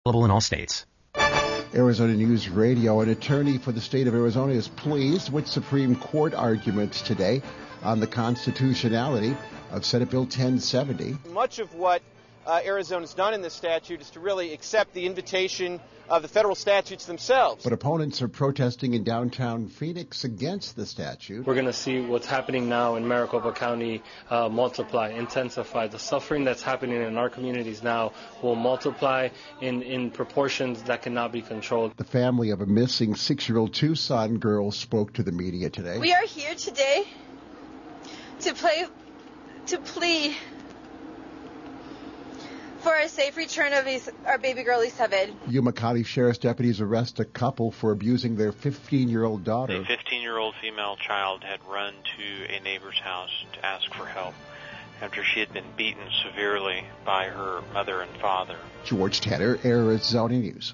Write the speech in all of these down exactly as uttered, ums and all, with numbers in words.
Available in all states. Arizona News Radio, an attorney for the state of Arizona, is pleased with Supreme Court arguments today on the constitutionality of Senate Bill ten seventy. Much of what uh, Arizona's done in this statute is to really accept the invitation of the federal statutes themselves. But opponents are protesting in downtown Phoenix against the statute. We're going to see what's happening now in Maricopa County uh, multiply, intensify. The suffering that's happening in our communities now will multiply in, in proportions that cannot be controlled. The family of a missing six-year-old Tucson girl spoke to the media today. We are here today to play, to plea for a safe return of his, our baby girl, Isabel. Yuma County Sheriff's deputies arrest a couple for abusing their fifteen-year-old daughter. A fifteen-year-old female child had run to a neighbor's house to ask for help after she had been beaten severely by her mother and father. George Tanner, Arizona News.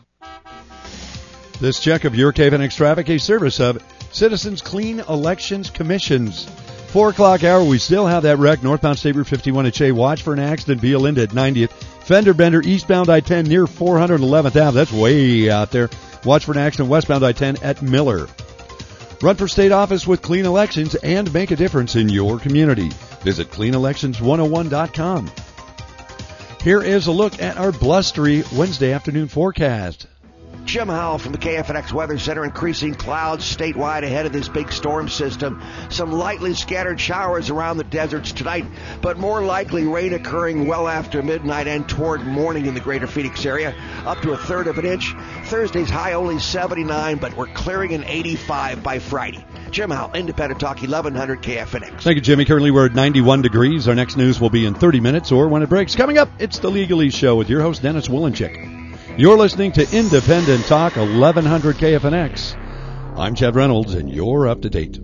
This check of your K F N X traffic, a service of Citizens Clean Elections Commissions. Four o'clock hour, we still have that wreck. Northbound State Route fifty-one at Shea. Watch for an accident via Linda at ninetieth. Fender bender eastbound I ten near four hundred eleventh Avenue. That's way out there. Watch for an accident westbound I ten at Miller. Run for state office with Clean Elections and make a difference in your community. Visit clean elections one oh one dot com. Here is a look at our blustery Wednesday afternoon forecast. Jim Howell from the K F N X Weather Center. Increasing clouds statewide ahead of this big storm system. Some lightly scattered showers around the deserts tonight, but more likely rain occurring well after midnight and toward morning in the greater Phoenix area, up to a third of an inch. Thursday's high only seventy-nine, but we're clearing an eighty-five by Friday. Jim Howell, Independent Talk, eleven hundred K F N X. Thank you, Jimmy. Currently we're at ninety-one degrees. Our next news will be in thirty minutes or when it breaks. Coming up, it's the Legalese Show with your host, Dennis Wolinchick. You're listening to Independent Talk, eleven hundred K F N X. I'm Chad Reynolds, and you're up to date.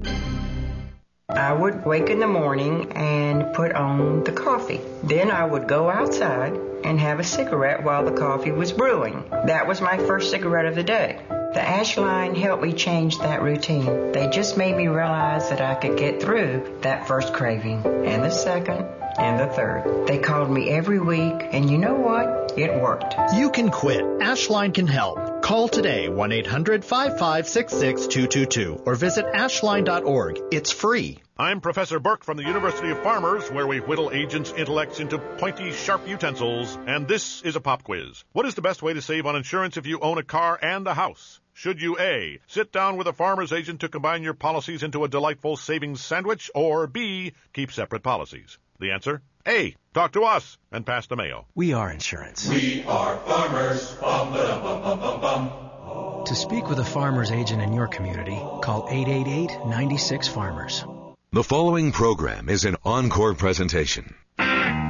I would wake in the morning and put on the coffee. Then I would go outside and have a cigarette while the coffee was brewing. That was my first cigarette of the day. The Ash line helped me change that routine. They just made me realize that I could get through that first craving, and the second, and the third. They called me every week, and you know what? It worked. You can quit. Ashline can help. Call today, one eight hundred five five six six two two two, or visit ashline dot org. It's free. I'm Professor Burke from the University of Farmers, where we whittle agents' intellects into pointy, sharp utensils, and this is a pop quiz. What is the best way to save on insurance if you own a car and a house? Should you A, sit down with a farmer's agent to combine your policies into a delightful savings sandwich, or B, keep separate policies? The answer? A, talk to us and pass the mail. We are insurance. We are farmers. Bum, ba-dum, bum, bum, bum, bum. Oh. To speak with a farmer's agent in your community, call eight eight eight, nine six, farmers. The following program is an encore presentation. When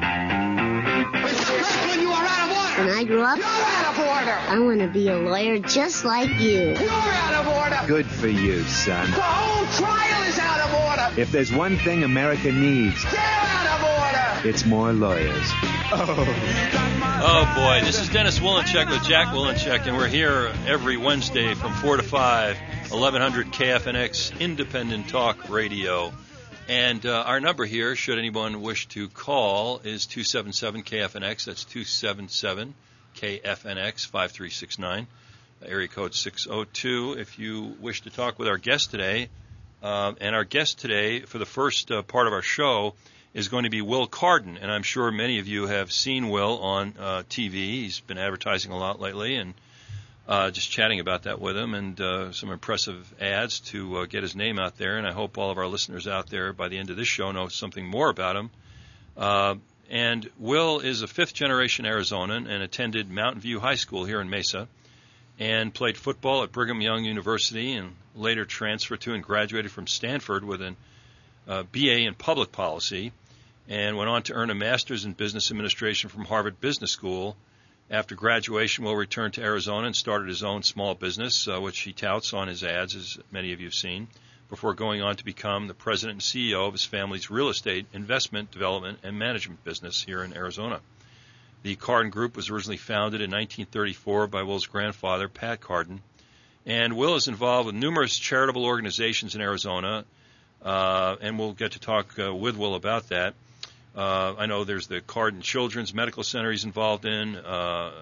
I grow up, you're out of order. I want to be a lawyer just like you. You're out of order. Good for you, son. The whole trial is out of order. If there's one thing America needs, they're out of order. It's more lawyers. Oh. Oh, boy. This is Dennis Wolinchick with Jack Wolinchick, and we're here every Wednesday from four to five, eleven hundred K F N X, Independent Talk Radio. And uh, our number here, should anyone wish to call, is two seven seven K F N X. That's two seven seven K F N X, five three six nine, area code six oh two. If you wish to talk with our guest today, uh, and our guest today for the first uh, part of our show is going to be Will Carden. And I'm sure many of you have seen Will on uh, T V. He's been advertising a lot lately, and Uh, just chatting about that with him, and uh, some impressive ads to uh, get his name out there. And I hope all of our listeners out there by the end of this show know something more about him. Uh, and Will is a fifth-generation Arizonan and attended Mountain View High School here in Mesa, and played football at Brigham Young University, and later transferred to and graduated from Stanford with a uh, B A in public policy, and went on to earn a master's in business administration from Harvard Business School. After graduation, Will returned to Arizona and started his own small business, uh, which he touts on his ads, as many of you have seen, before going on to become the president and C E O of his family's real estate investment, development, and management business here in Arizona. The Carden Group was originally founded in nineteen thirty-four by Will's grandfather, Pat Carden, and Will is involved with numerous charitable organizations in Arizona, uh, and we'll get to talk uh, with Will about that. Uh, I know there's the Carden Children's Medical Center he's involved in, uh,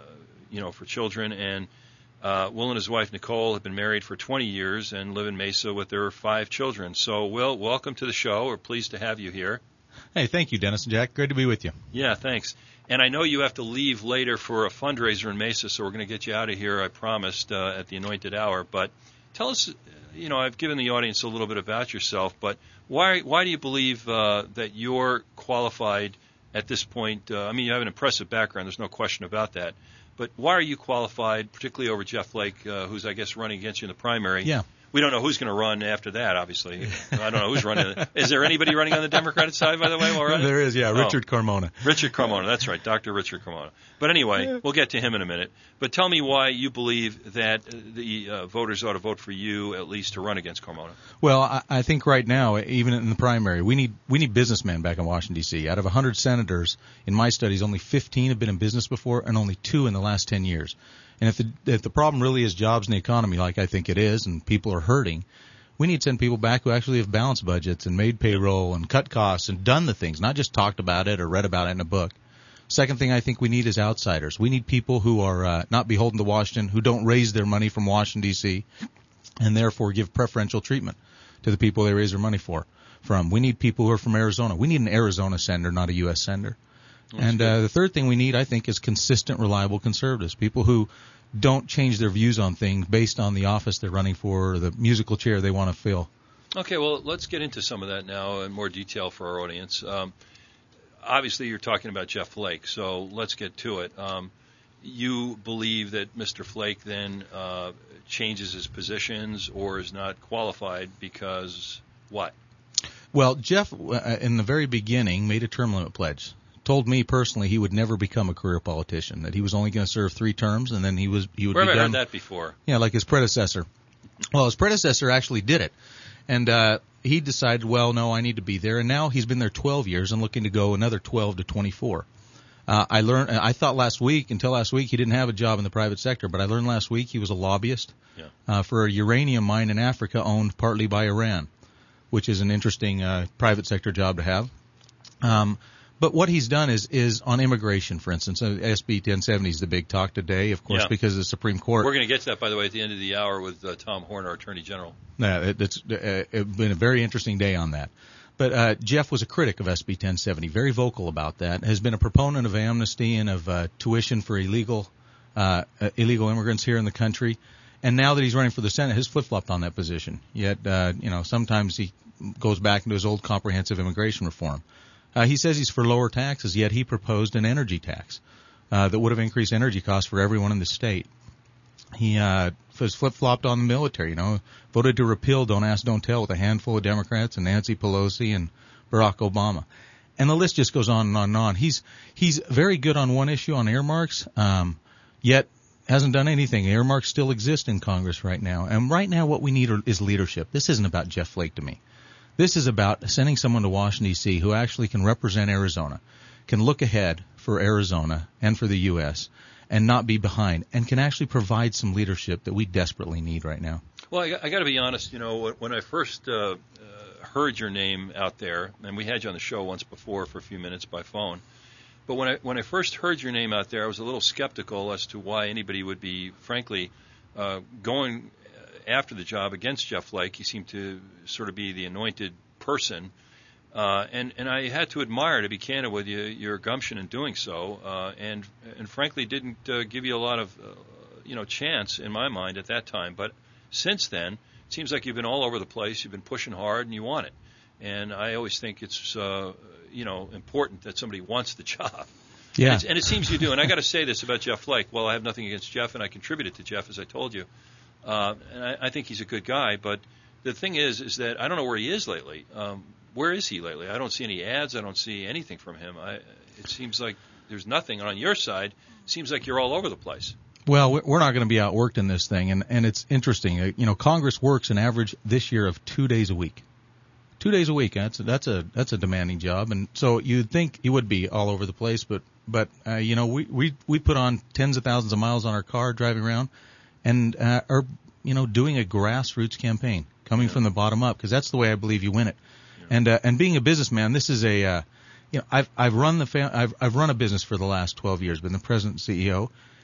you know, for children. And uh, Will and his wife Nicole have been married for twenty years and live in Mesa with their five children. So, Will, welcome to the show. We're pleased to have you here. Hey, thank you, Dennis and Jack. Great to be with you. Yeah, thanks. And I know you have to leave later for a fundraiser in Mesa, so we're going to get you out of here, I promised, uh, at the anointed hour. But tell us, you know, I've given the audience a little bit about yourself, but why why do you believe uh, that you're qualified at this point? Uh, I mean, you have an impressive background. There's no question about that. But why are you qualified, particularly over Jeff Flake, uh, who's, I guess, running against you in the primary? Yeah. We don't know who's going to run after that, obviously. I don't know who's running. Is there anybody running on the Democratic side, by the way? While we're at it? There is, yeah, Richard oh. Carmona. Richard Carmona, that's right, Doctor Richard Carmona. But anyway, we'll get to him in a minute. But tell me why you believe that the uh, voters ought to vote for you, at least, to run against Carmona. Well, I, I think right now, even in the primary, we need we need businessmen back in Washington, D C Out of one hundred senators, in my studies, only fifteen have been in business before, and only two in the last ten years. And if the if the problem really is jobs and the economy, like I think it is, and people are hurting, we need to send people back who actually have balanced budgets and made payroll and cut costs and done the things, not just talked about it or read about it in a book. Second thing I think we need is outsiders. We need people who are uh, not beholden to Washington, who don't raise their money from Washington, D C, and therefore give preferential treatment to the people they raise their money for. From. We need people who are from Arizona. We need an Arizona senator, not a U S senator. That's and uh, the third thing we need, I think, is consistent, reliable conservatives, people who don't change their views on things based on the office they're running for or the musical chair they want to fill. Okay, well, let's get into some of that now in more detail for our audience. Um, obviously, you're talking about Jeff Flake, so let's get to it. Um, you believe that Mister Flake then uh, changes his positions or is not qualified because what? Well, Jeff, uh, in the very beginning, made a term limit pledge. Told me personally he would never become a career politician, that he was only going to serve three terms, and then he was he would Where be have done. I heard that before? Yeah, like his predecessor. Well, his predecessor actually did it, and uh, he decided, well, no, I need to be there, and now he's been there twelve years and looking to go another twelve to twenty-four. Uh, I learned. I thought last week, until last week, he didn't have a job in the private sector, but I learned last week he was a lobbyist yeah. uh, for a uranium mine in Africa owned partly by Iran, which is an interesting uh, private sector job to have. Um, But what he's done is is on immigration, for instance. Uh, S B ten seventy is the big talk today, of course, yeah. because of the Supreme Court. We're going to get to that, by the way, at the end of the hour with uh, Tom Horn, our Attorney General. Yeah, it, it's uh, it's been a very interesting day on that. But uh, Jeff was a critic of S B ten seventy, very vocal about that, has been a proponent of amnesty and of uh, tuition for illegal uh, uh, illegal immigrants here in the country. And now that he's running for the Senate, he's flip-flopped on that position. Yet, uh, you know, sometimes he goes back into his old comprehensive immigration reform. Uh, he says he's for lower taxes, yet he proposed an energy tax uh, that would have increased energy costs for everyone in the state. He uh, was flip-flopped on the military, you know, voted to repeal Don't Ask, Don't Tell with a handful of Democrats and Nancy Pelosi and Barack Obama. And the list just goes on and on and on. He's he's very good on one issue, on earmarks, um, yet hasn't done anything. Earmarks still exist in Congress right now. And right now what we need is leadership. This isn't about Jeff Flake to me. This is about sending someone to Washington, D C who actually can represent Arizona, can look ahead for Arizona and for the U S, and not be behind, and can actually provide some leadership that we desperately need right now. Well, I, I got to be honest, you know, when I first uh, uh, heard your name out there, and we had you on the show once before for a few minutes by phone, but when I when I first heard your name out there, I was a little skeptical as to why anybody would be, frankly, uh, going after the job against Jeff Flake. He seemed to sort of be the anointed person. Uh, and, and I had to admire, to be candid with you, your gumption in doing so, uh, and and frankly didn't uh, give you a lot of, uh, you know, chance in my mind at that time. But since then, it seems like you've been all over the place. You've been pushing hard, and you want it. And I always think it's, uh, you know, important that somebody wants the job. Yeah. And, it's, and it seems you do. And I got to say this about Jeff Flake. Well, I have nothing against Jeff, and I contributed to Jeff, as I told you. Uh, and I, I think he's a good guy. But the thing is, is that I don't know where he is lately. Um, where is he lately? I don't see any ads. I don't see anything from him. I, it seems like there's nothing. And on your side, it seems like you're all over the place. Well, we're not going to be outworked in this thing. And, and it's interesting. You know, Congress works an average this year of two days a week. Two days a week. That's a, that's a that's a demanding job. And so you'd think he would be all over the place. But, but uh, you know, we, we, we put on tens of thousands of miles on our car driving around and uh, are, you know, doing a grassroots campaign coming yeah. from the bottom up, because that's the way I believe you win it. Yeah. And uh, and being a businessman, this is a, uh, you know, I've I've run the fam- I've I've run a business for the last twelve years, been the president and C E O.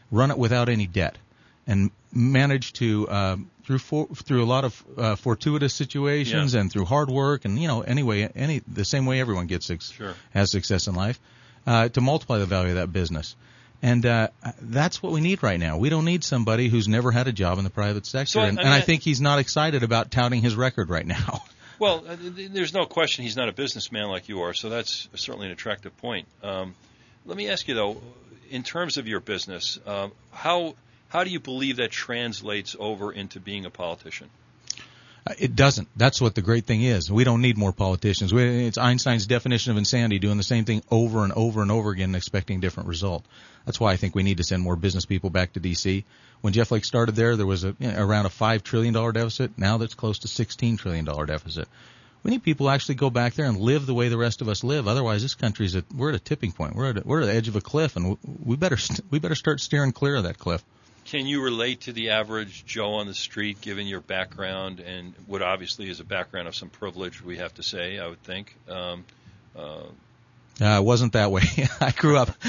run it without any debt, and manage to uh, through for, through a lot of uh, fortuitous situations Yeah. and through hard work and you know anyway any the same way everyone gets ex- Sure. has success in life, uh, to multiply the value of that business. And uh, that's what we need right now. We don't need somebody who's never had a job in the private sector. So, I- and, I and I mean, think he's not excited about touting his record right now. Well, uh, th- there's no question he's not a businessman like you are, so that's certainly an attractive point. Um, let me ask you, though, in terms of your business, um, how how do you believe that translates over into being a politician? Uh, It doesn't. That's what the great thing is. We don't need more politicians. We, it's Einstein's definition of insanity, doing the same thing over and over and over again and expecting a different result. That's why I think we need to send more business people back to D C. When Jeff Flake started there, there was a, you know, around a five trillion dollars deficit. Now that's close to sixteen trillion dollars deficit. We need people to actually go back there and live the way the rest of us live. Otherwise, this country's at, we're at a tipping point. We're at, a, we're at the edge of a cliff, and we better we better start steering clear of that cliff. Can you relate to the average Joe on the street, given your background and what obviously is a background of some privilege, we have to say, I would think? Um, uh, Uh, it wasn't that way. I grew up.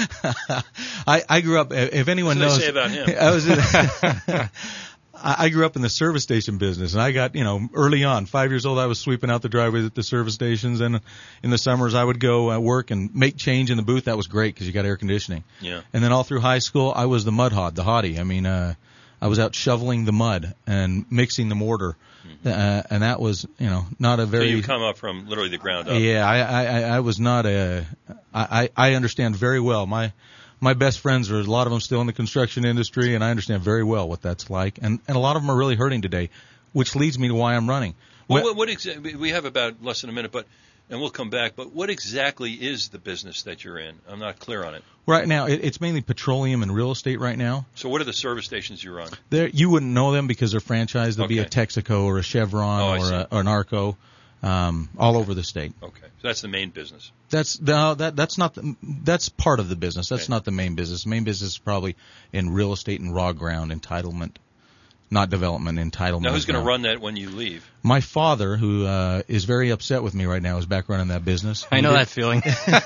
I, I grew up. If anyone What do knows, they say about him? I was. I I grew up in the service station business, and I got, you know, early on, five years old, I was sweeping out the driveways at the service stations, and in the summers I would go uh, work and make change in the booth. That was great because you got air conditioning. Yeah. And then all through high school, I was the mud hod, the hottie. I mean, uh, I was out shoveling the mud and mixing the mortar, mm-hmm. uh, and that was, you know, not a very. so you come up from literally the ground up. Yeah, I, I, I was not a. I, I understand very well. My my best friends are a lot of them still in the construction industry, and I understand very well what that's like. And and a lot of them are really hurting today, which leads me to why I'm running. Well, what, what exa- we have about less than a minute, but and we'll come back. But what exactly is the business that you're in? I'm not clear on it. Right now, it, it's mainly petroleum and real estate right now. So what are the service stations you run? There, you wouldn't know them because they're franchised. There'll be a Okay. Texaco or a Chevron Oh, I or, see. a, or an Arco, um, all over the state. Okay, so that's the main business. That's no, that that's not the, that's part of the business. That's Okay. not the main business. The main business is probably in real estate and raw ground entitlement, not development entitlement. Now, who's going to ground. run that when you leave? My father, who uh, is very upset with me right now, is back running that business. I know that feeling.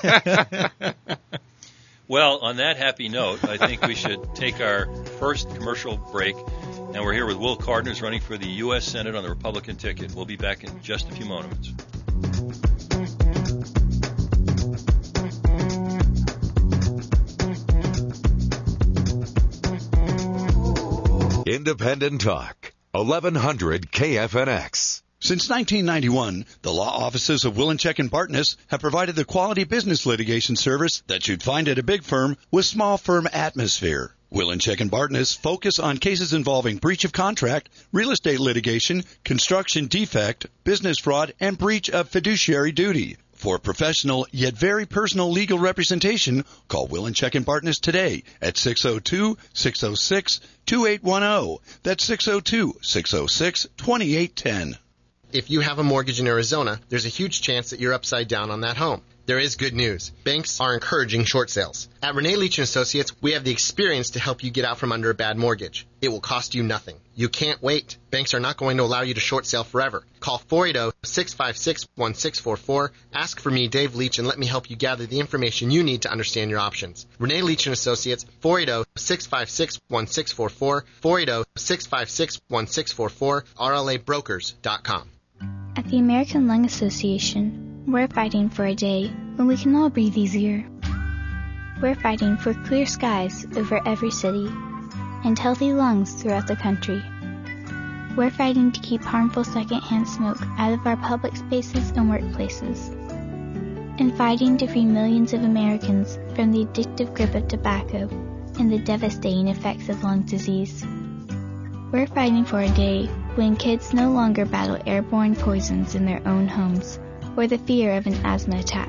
Well, on that happy note, I think we should take our first commercial break. And we're here with Will Cardin, who's running for the U S Senate on the Republican ticket. We'll be back in just a few moments. Independent Talk, eleven hundred K F N X. Since nineteen ninety-one, the law offices of Willencheck and Bartness have provided the quality business litigation service that you'd find at a big firm with small firm atmosphere. Willencheck and Bartness focus on cases involving breach of contract, real estate litigation, construction defect, business fraud, and breach of fiduciary duty. For professional yet very personal legal representation, call Willencheck and Bartness today at six oh two, six oh six, two eight one oh. That's six oh two, six oh six, two eight one oh. If you have a mortgage in Arizona, there's a huge chance that you're upside down on that home. There is good news. Banks are encouraging short sales. At Renee Leach and Associates, we have the experience to help you get out from under a bad mortgage. It will cost you nothing. You can't wait. Banks are not going to allow you to short sale forever. Call four eight zero, six five six, one six four four. Ask for me, Dave Leach, and let me help you gather the information you need to understand your options. Renee Leach and Associates, four eight zero, six five six, one six four four, four eight zero, six five six, one six four four, R L A brokers dot com. At the American Lung Association, we're fighting for a day when we can all breathe easier. We're fighting for clear skies over every city and healthy lungs throughout the country. We're fighting to keep harmful secondhand smoke out of our public spaces and workplaces, and fighting to free millions of Americans from the addictive grip of tobacco and the devastating effects of lung disease. We're fighting for a day when kids no longer battle airborne poisons in their own homes or the fear of an asthma attack.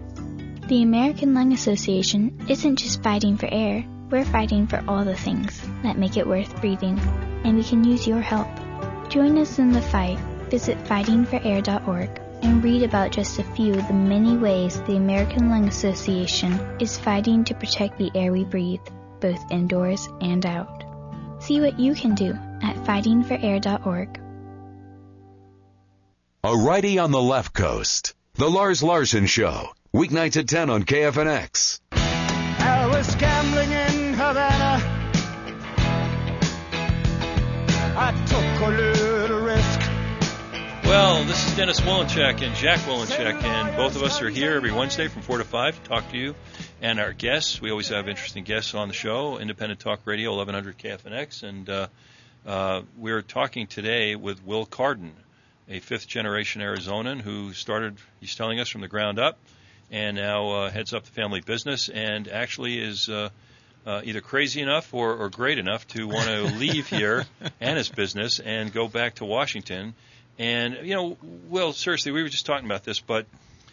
The American Lung Association isn't just fighting for air, we're fighting for all the things that make it worth breathing, and we can use your help. Join us in the fight. Visit fighting for air dot org and read about just a few of the many ways the American Lung Association is fighting to protect the air we breathe, both indoors and out. See what you can do at fighting for air dot org. A righty on the left coast. The Lars Larson Show. Weeknights at ten on K F N X. I was gambling in Havana, It's Dennis Wolinchek and Jack Wolinchek, and both of us are here every Wednesday from four to five to talk to you and our guests. We always have interesting guests on the show, Independent Talk Radio, eleven hundred K F N X, and uh, uh, we're talking today with Will Carden, a fifth-generation Arizonan who started, he's telling us, from the ground up, and now uh, heads up the family business, and actually is uh, uh, either crazy enough or, or great enough to want to leave here and his business and go back to Washington. And, you know, Will, seriously, we were just talking about this, but,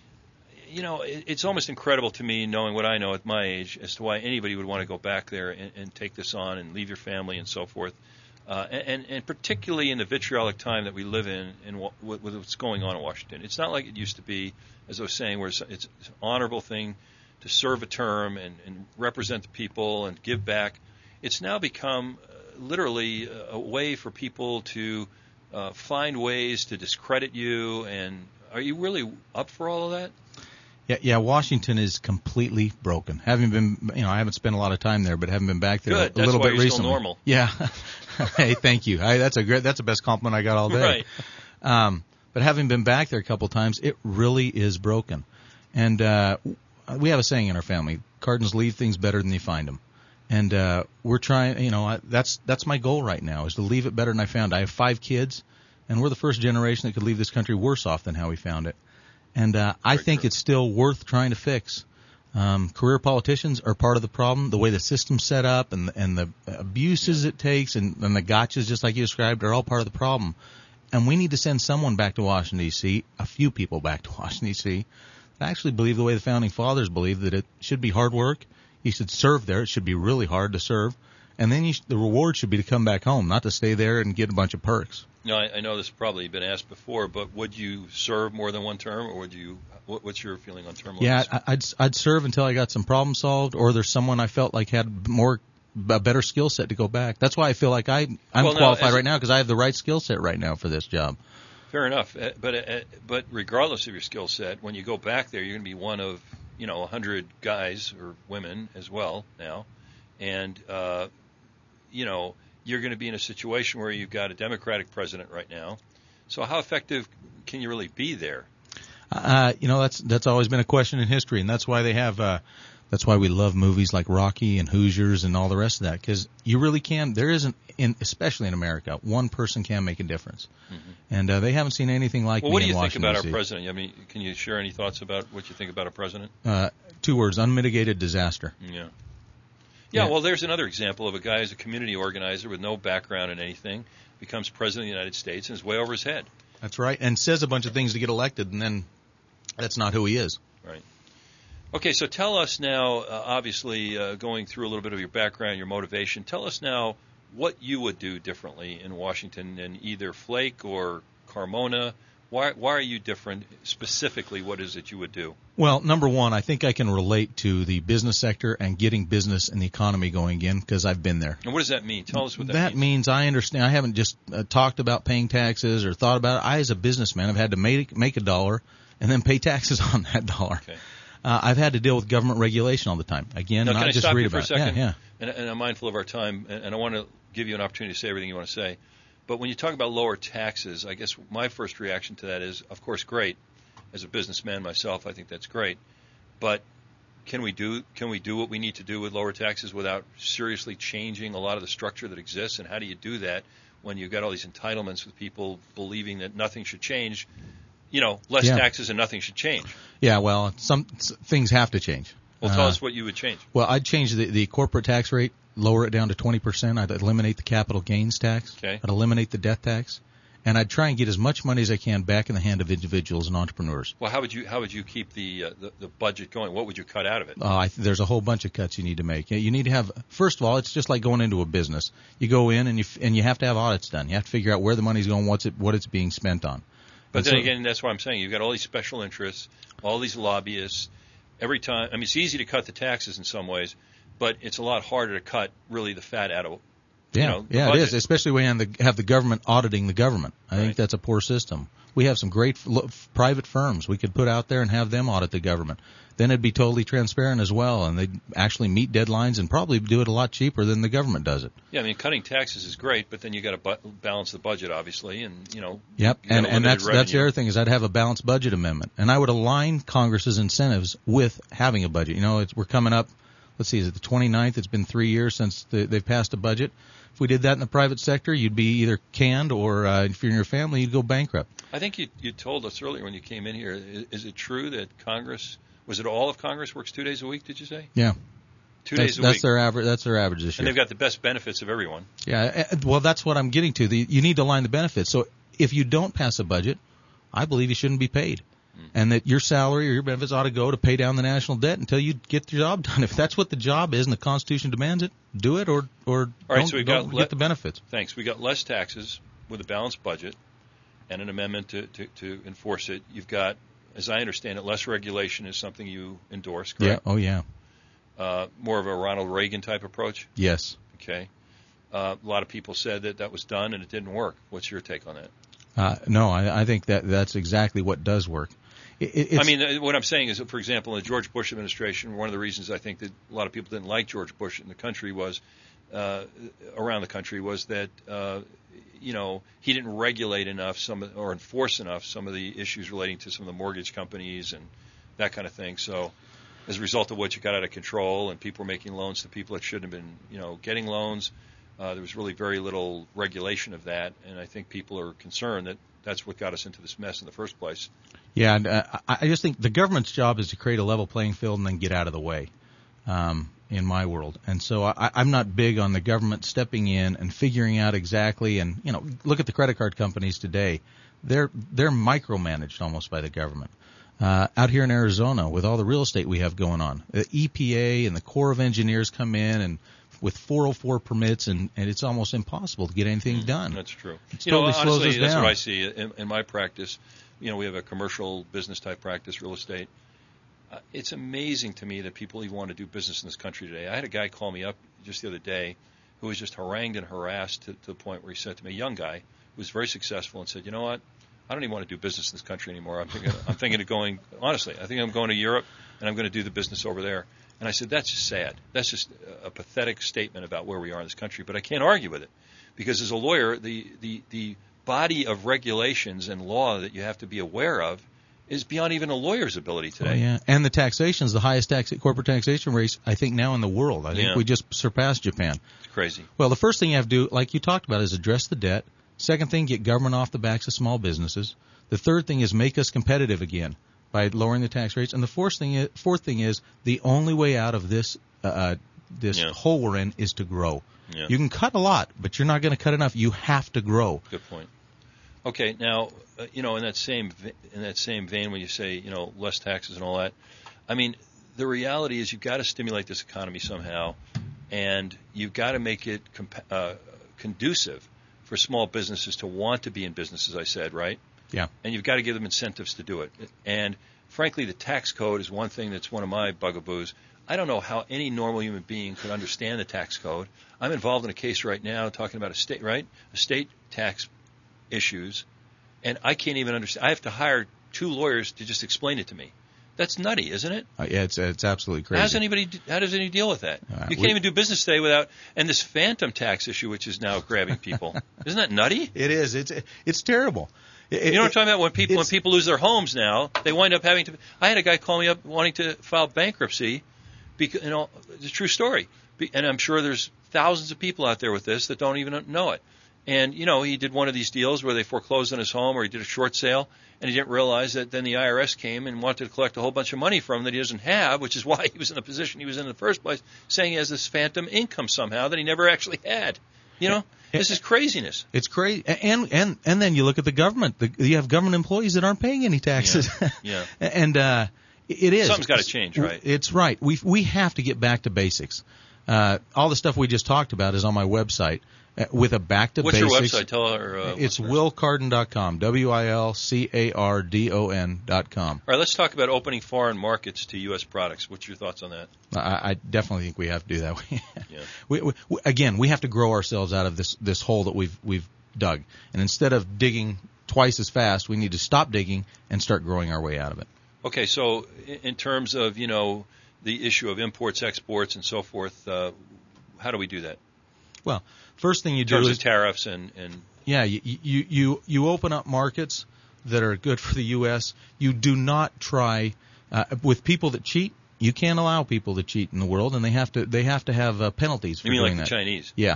you know, it, it's almost incredible to me, knowing what I know at my age, as to why anybody would want to go back there and, and take this on and leave your family and so forth. Uh, and, and particularly in the vitriolic time that we live in, and what, with what's going on in Washington. It's not like it used to be, as I was saying, where it's, it's an honorable thing to serve a term and, and represent the people and give back. It's now become uh, literally a, a way for people to uh, find ways to discredit you. And are you really up for all of that? Yeah, yeah. Washington is completely broken. Having been, you know, I haven't spent a lot of time there, but haven't been back there Good. a That's little why bit you're recently. Still normal. Yeah. Hey, thank you. I, that's a great. That's the best compliment I got all day. Right. Um, but having been back there a couple times, it really is broken. And uh, we have a saying in our family: Cardinals leave things better than they find them. And uh, we're trying. You know, I, that's that's my goal right now, is to leave it better than I found. I have five kids, and we're the first generation that could leave this country worse off than how we found it. And uh, I think it's still worth trying to fix. Um, career politicians are part of the problem. The way the system's set up and and the abuses it takes and, and the gotchas, just like you described, are all part of the problem. And we need to send someone back to Washington, D C, a few people back to Washington, D C, that actually believe the way the Founding Fathers believed, that it should be hard work. You should serve there. It should be really hard to serve. And then you sh- the reward should be to come back home, not to stay there and get a bunch of perks. No, I, I know this has probably been asked before, but would you serve more than one term, or would you? What, what's your feeling on term limits? Yeah, I- I'd I'd serve until I got some problem solved, or there's someone I felt like had more a better skill set to go back. That's why I feel like I I'm Well, now, qualified as- right now, because I have the right skill set right now for this job. Fair enough, Uh, but uh, but regardless of your skill set, when you go back there, you're going to be one of you know a hundred guys or women as well now, and uh, you know you're going to be in a situation where you've got a Democratic president right now. So how effective can you really be there? Uh, you know, that's that's always been a question in history, and that's why they have. Uh, that's why we love movies like Rocky and Hoosiers and all the rest of that, because you really can. There isn't, in, especially in America, one person can make a difference, mm-hmm. and uh, they haven't seen anything like well, me what do you in think Washington, about D C. our president? I mean, can you share any thoughts about what you think about our president? Uh, two words: unmitigated disaster. Yeah. yeah. Yeah. Well, there's another example of a guy who's a community organizer with no background in anything, becomes president of the United States, and is way over his head. That's right, and says a bunch of things to get elected, and then that's not who he is. Right. Okay, so tell us now, uh, obviously, uh, going through a little bit of your background, your motivation, tell us now what you would do differently in Washington than either Flake or Carmona. Why, why are you different? Specifically, what is it you would do? Well, number one, I think I can relate to the business sector and getting business and the economy going again, because I've been there. And what does that mean? Tell us what that, that means. That means I understand. I haven't just uh, talked about paying taxes or thought about it. I, as a businessman, have had to make, make a dollar and then pay taxes on that dollar. Okay. Uh, I've had to deal with government regulation all the time. Again, now, not can I just stop read you about for a second? it. Yeah, yeah. And, and I'm mindful of our time, and, and I want to give you an opportunity to say everything you want to say. But when you talk about lower taxes, I guess my first reaction to that is, of course, great. As a businessman myself, I think that's great. But can we do can we do what we need to do with lower taxes without seriously changing a lot of the structure that exists? And how do you do that when you've got all these entitlements with people believing that nothing should change? You know, less yeah. taxes and nothing should change. Yeah, well, some things have to change. Well, tell uh, us what you would change. Well, I'd change the, the corporate tax rate, lower it down to twenty percent. I'd eliminate the capital gains tax. Okay. I'd eliminate the death tax. And I'd try and get as much money as I can back in the hand of individuals and entrepreneurs. Well, how would you how would you keep the uh, the, the budget going? What would you cut out of it? Uh, I th- there's a whole bunch of cuts you need to make. You need to have, first of all, it's just like going into a business. You go in and you f- and you have to have audits done. You have to figure out where the money's going, what's it, what it's being spent on. But and then so, again, that's what I'm saying. You've got all these special interests, all these lobbyists. Every time, I mean, it's easy to cut the taxes in some ways, but it's a lot harder to cut really the fat out of Yeah, you know, the yeah, budget. it is, especially when you have the government auditing the government. I Right. think that's a poor system. We have some great f- private firms we could put out there and have them audit the government. Then it'd be totally transparent as well, and they'd actually meet deadlines and probably do it a lot cheaper than the government does it. Yeah, I mean, cutting taxes is great, but then you got to bu- balance the budget, obviously, and you know. Yep, you got and a and limited that's that's the revenue. other thing is I'd have a balanced budget amendment, and I would align Congress's incentives with having a budget. You know, it's, we're coming up. Let's see, is it the twenty-ninth? It's been three years since the, they've passed a budget. If we did that in the private sector, you'd be either canned or, uh, if you're in your family, you'd go bankrupt. I think you you told us earlier when you came in here. Is, is it true that Congress was it all of Congress works two days a week? Did you say? Yeah, two that's, days a that's week. their average. That's their average this And year. they've got the best benefits of everyone. Yeah, uh, well, that's what I'm getting to. The, you need to align the benefits. So if you don't pass a budget, I believe you shouldn't be paid. And that your salary or your benefits ought to go to pay down the national debt until you get your job done. If that's what the job is and the Constitution demands it, do it or or All right, don't, so we don't got get le- the benefits. Thanks. We got less taxes with a balanced budget and an amendment to, to, to enforce it. You've got, as I understand it, less regulation is something you endorse, correct? Yeah. Oh, yeah. Uh, more of a Ronald Reagan type approach? Yes. Okay. Uh, a lot of people said that that was done and it didn't work. What's your take on that? Uh, no, I, I think that that's exactly what does work. It, it's, I mean, uh, what I'm saying is that, for example, in the George Bush administration, one of the reasons I think that a lot of people didn't like George Bush in the country was, uh, around the country, was that, uh, you know, he didn't regulate enough some or enforce enough some of the issues relating to some of the mortgage companies and that kind of thing. So as a result of which it got out of control and people were making loans to people that shouldn't have been, you know, getting loans. Uh, there was really very little regulation of that, and I think people are concerned that that's what got us into this mess in the first place. Yeah, and uh, I just think the government's job is to create a level playing field and then get out of the way, um, in my world. And so I, I'm not big on the government stepping in and figuring out exactly. And you know, look at the credit card companies today; they're they're micromanaged almost by the government. Uh, out here in Arizona, with all the real estate we have going on, the E P A and the Corps of Engineers come in and with four oh four permits, and, and it's almost impossible to get anything done. That's true. It You totally know, slows honestly, us that's down. what I see in, in my practice. You know, we have a commercial business type practice, real estate. Uh, it's amazing to me that people even want to do business in this country today. I had a guy call me up just the other day who was just harangued and harassed to, to the point where he said to me, a young guy who was very successful, and said, you know what, I don't even want to do business in this country anymore. I'm thinking, I'm thinking of going, honestly, I think I'm going to Europe, and I'm going to do the business over there. And I said, that's just sad. That's just a pathetic statement about where we are in this country. But I can't argue with it, because as a lawyer, the, the, the body of regulations and law that you have to be aware of is beyond even a lawyer's ability today. Oh, yeah, and the taxation is the highest tax corporate taxation rate, I think, now in the world. I think Yeah. we just surpassed Japan. It's crazy. Well, the first thing you have to do, like you talked about, is address the debt. Second thing, get government off the backs of small businesses. The third thing is make us competitive again by lowering the tax rates. And the fourth thing is, fourth thing is the only way out of this uh, this Yeah. hole we're in is to grow. Yeah. You can cut a lot, but you're not going to cut enough. You have to grow. Good point. Okay, now, uh, you know, in that same v- in that same vein, when you say, you know, less taxes and all that, I mean, the reality is you've got to stimulate this economy somehow, and you've got to make it comp- uh, conducive for small businesses to want to be in business, as I said, right? Yeah. And you've got to give them incentives to do it. And frankly, the tax code is one thing that's one of my bugaboos. I don't know how any normal human being could understand the tax code. I'm involved in a case right now talking about a state, right? Estate tax issues, and I can't even understand. I have to hire two lawyers to just explain it to me. That's nutty, isn't it? Uh, yeah, it's it's absolutely crazy. How does anybody? How does anybody deal with that? Uh, you can't we- even do business today without. And this phantom tax issue, which is now grabbing people, isn't that nutty? It is. It's it's terrible. It, You know what I'm talking about? When people when it's- people lose their homes now, they wind up having to. I had a guy call me up wanting to file bankruptcy, because you know it's a true story, Be- and I'm sure there's thousands of people out there with this that don't even know it. And you know he did one of these deals where they foreclosed on his home, or he did a short sale, and he didn't realize that then the I R S came and wanted to collect a whole bunch of money from him that he doesn't have, which is why he was in the position he was in in the first place, saying he has this phantom income somehow that he never actually had. You know, this is craziness. It's crazy, and and and then you look at the government. The, you have government employees that aren't paying any taxes. Yeah. and uh, it is Something's gotta change, right? It's right. We we have to get back to basics. Uh, all the stuff we just talked about is on my website. uh, with a back to What's basics. What's your website? Tell our uh, It's will cardon dot com. W I L C A R D O N dot com. All right, let's talk about opening foreign markets to U S products. What's your thoughts on that? I, I definitely think we have to do that. yeah. we, we, again, we have to grow ourselves out of this this hole that we've we've dug, and instead of digging twice as fast, we need to stop digging and start growing our way out of it. Okay, so in terms of, you know, the issue of imports, exports, and so forth, uh, how do we do that? Well, first thing you in do terms is of tariffs and, and yeah, you, you you you open up markets that are good for the U S. You do not try uh, with people that cheat. You can't allow people to cheat in the world, and they have to they have to have uh, penalties for you mean doing like that. the Chinese? Yeah.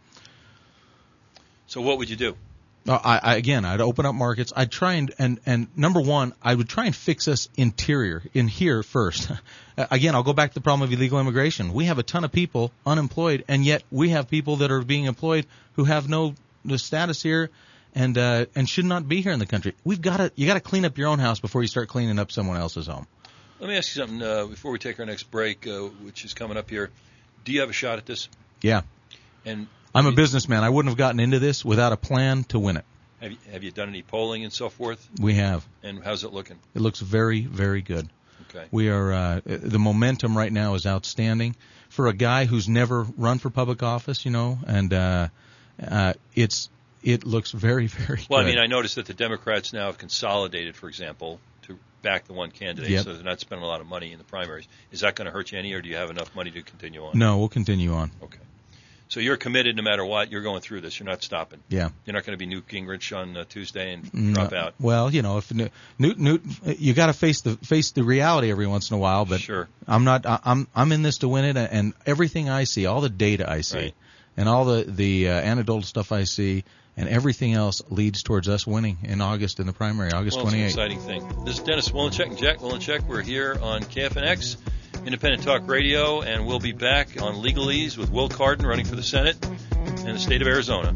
So what would you do? Uh, I, I again, I'd open up markets. I'd try and, and and number one, I would try and fix us interior in here first. Again, I'll go back to the problem of illegal immigration. We have a ton of people unemployed, and yet we have people that are being employed who have no, no status here, and uh, and should not be here in the country. We've got to you got to clean up your own house before you start cleaning up someone else's home. Let me ask you something uh, before we take our next break, uh, which is coming up here. Do you have a shot at this? Yeah. And I'm a businessman. I wouldn't have gotten into this without a plan to win it. Have you, have you done any polling and so forth? We have. And how's it looking? It looks very, very good. Okay. We are uh, the momentum right now is outstanding for a guy who's never run for public office, you know, and uh, uh, it's it looks very, very well, good. I mean, I noticed that the Democrats now have consolidated, for example, to back the one candidate, Yep. so they're not spending a lot of money in the primaries. Is that going to hurt you any, or do you have enough money to continue on? No, we'll continue on. Okay. So you're committed no matter what. You're going through this. You're not stopping. Yeah. You're not going to be Newt Gingrich on uh, Tuesday and No, drop out. Well, you know, if Newt, Newt, Newt you got to face the face the reality every once in a while. But sure. I'm not. I, I'm I'm in this to win it, and everything I see, all the data I see, Right. and all the the uh, anecdotal stuff I see, and everything else leads towards us winning in August in the primary, August Well, it's an twenty-eighth. exciting thing. This is Dennis Wolinchek and Jack Wolinchek. We're here on K F N X, Independent Talk Radio, and we'll be back on Legalese with Will Cardon running for the Senate in the state of Arizona.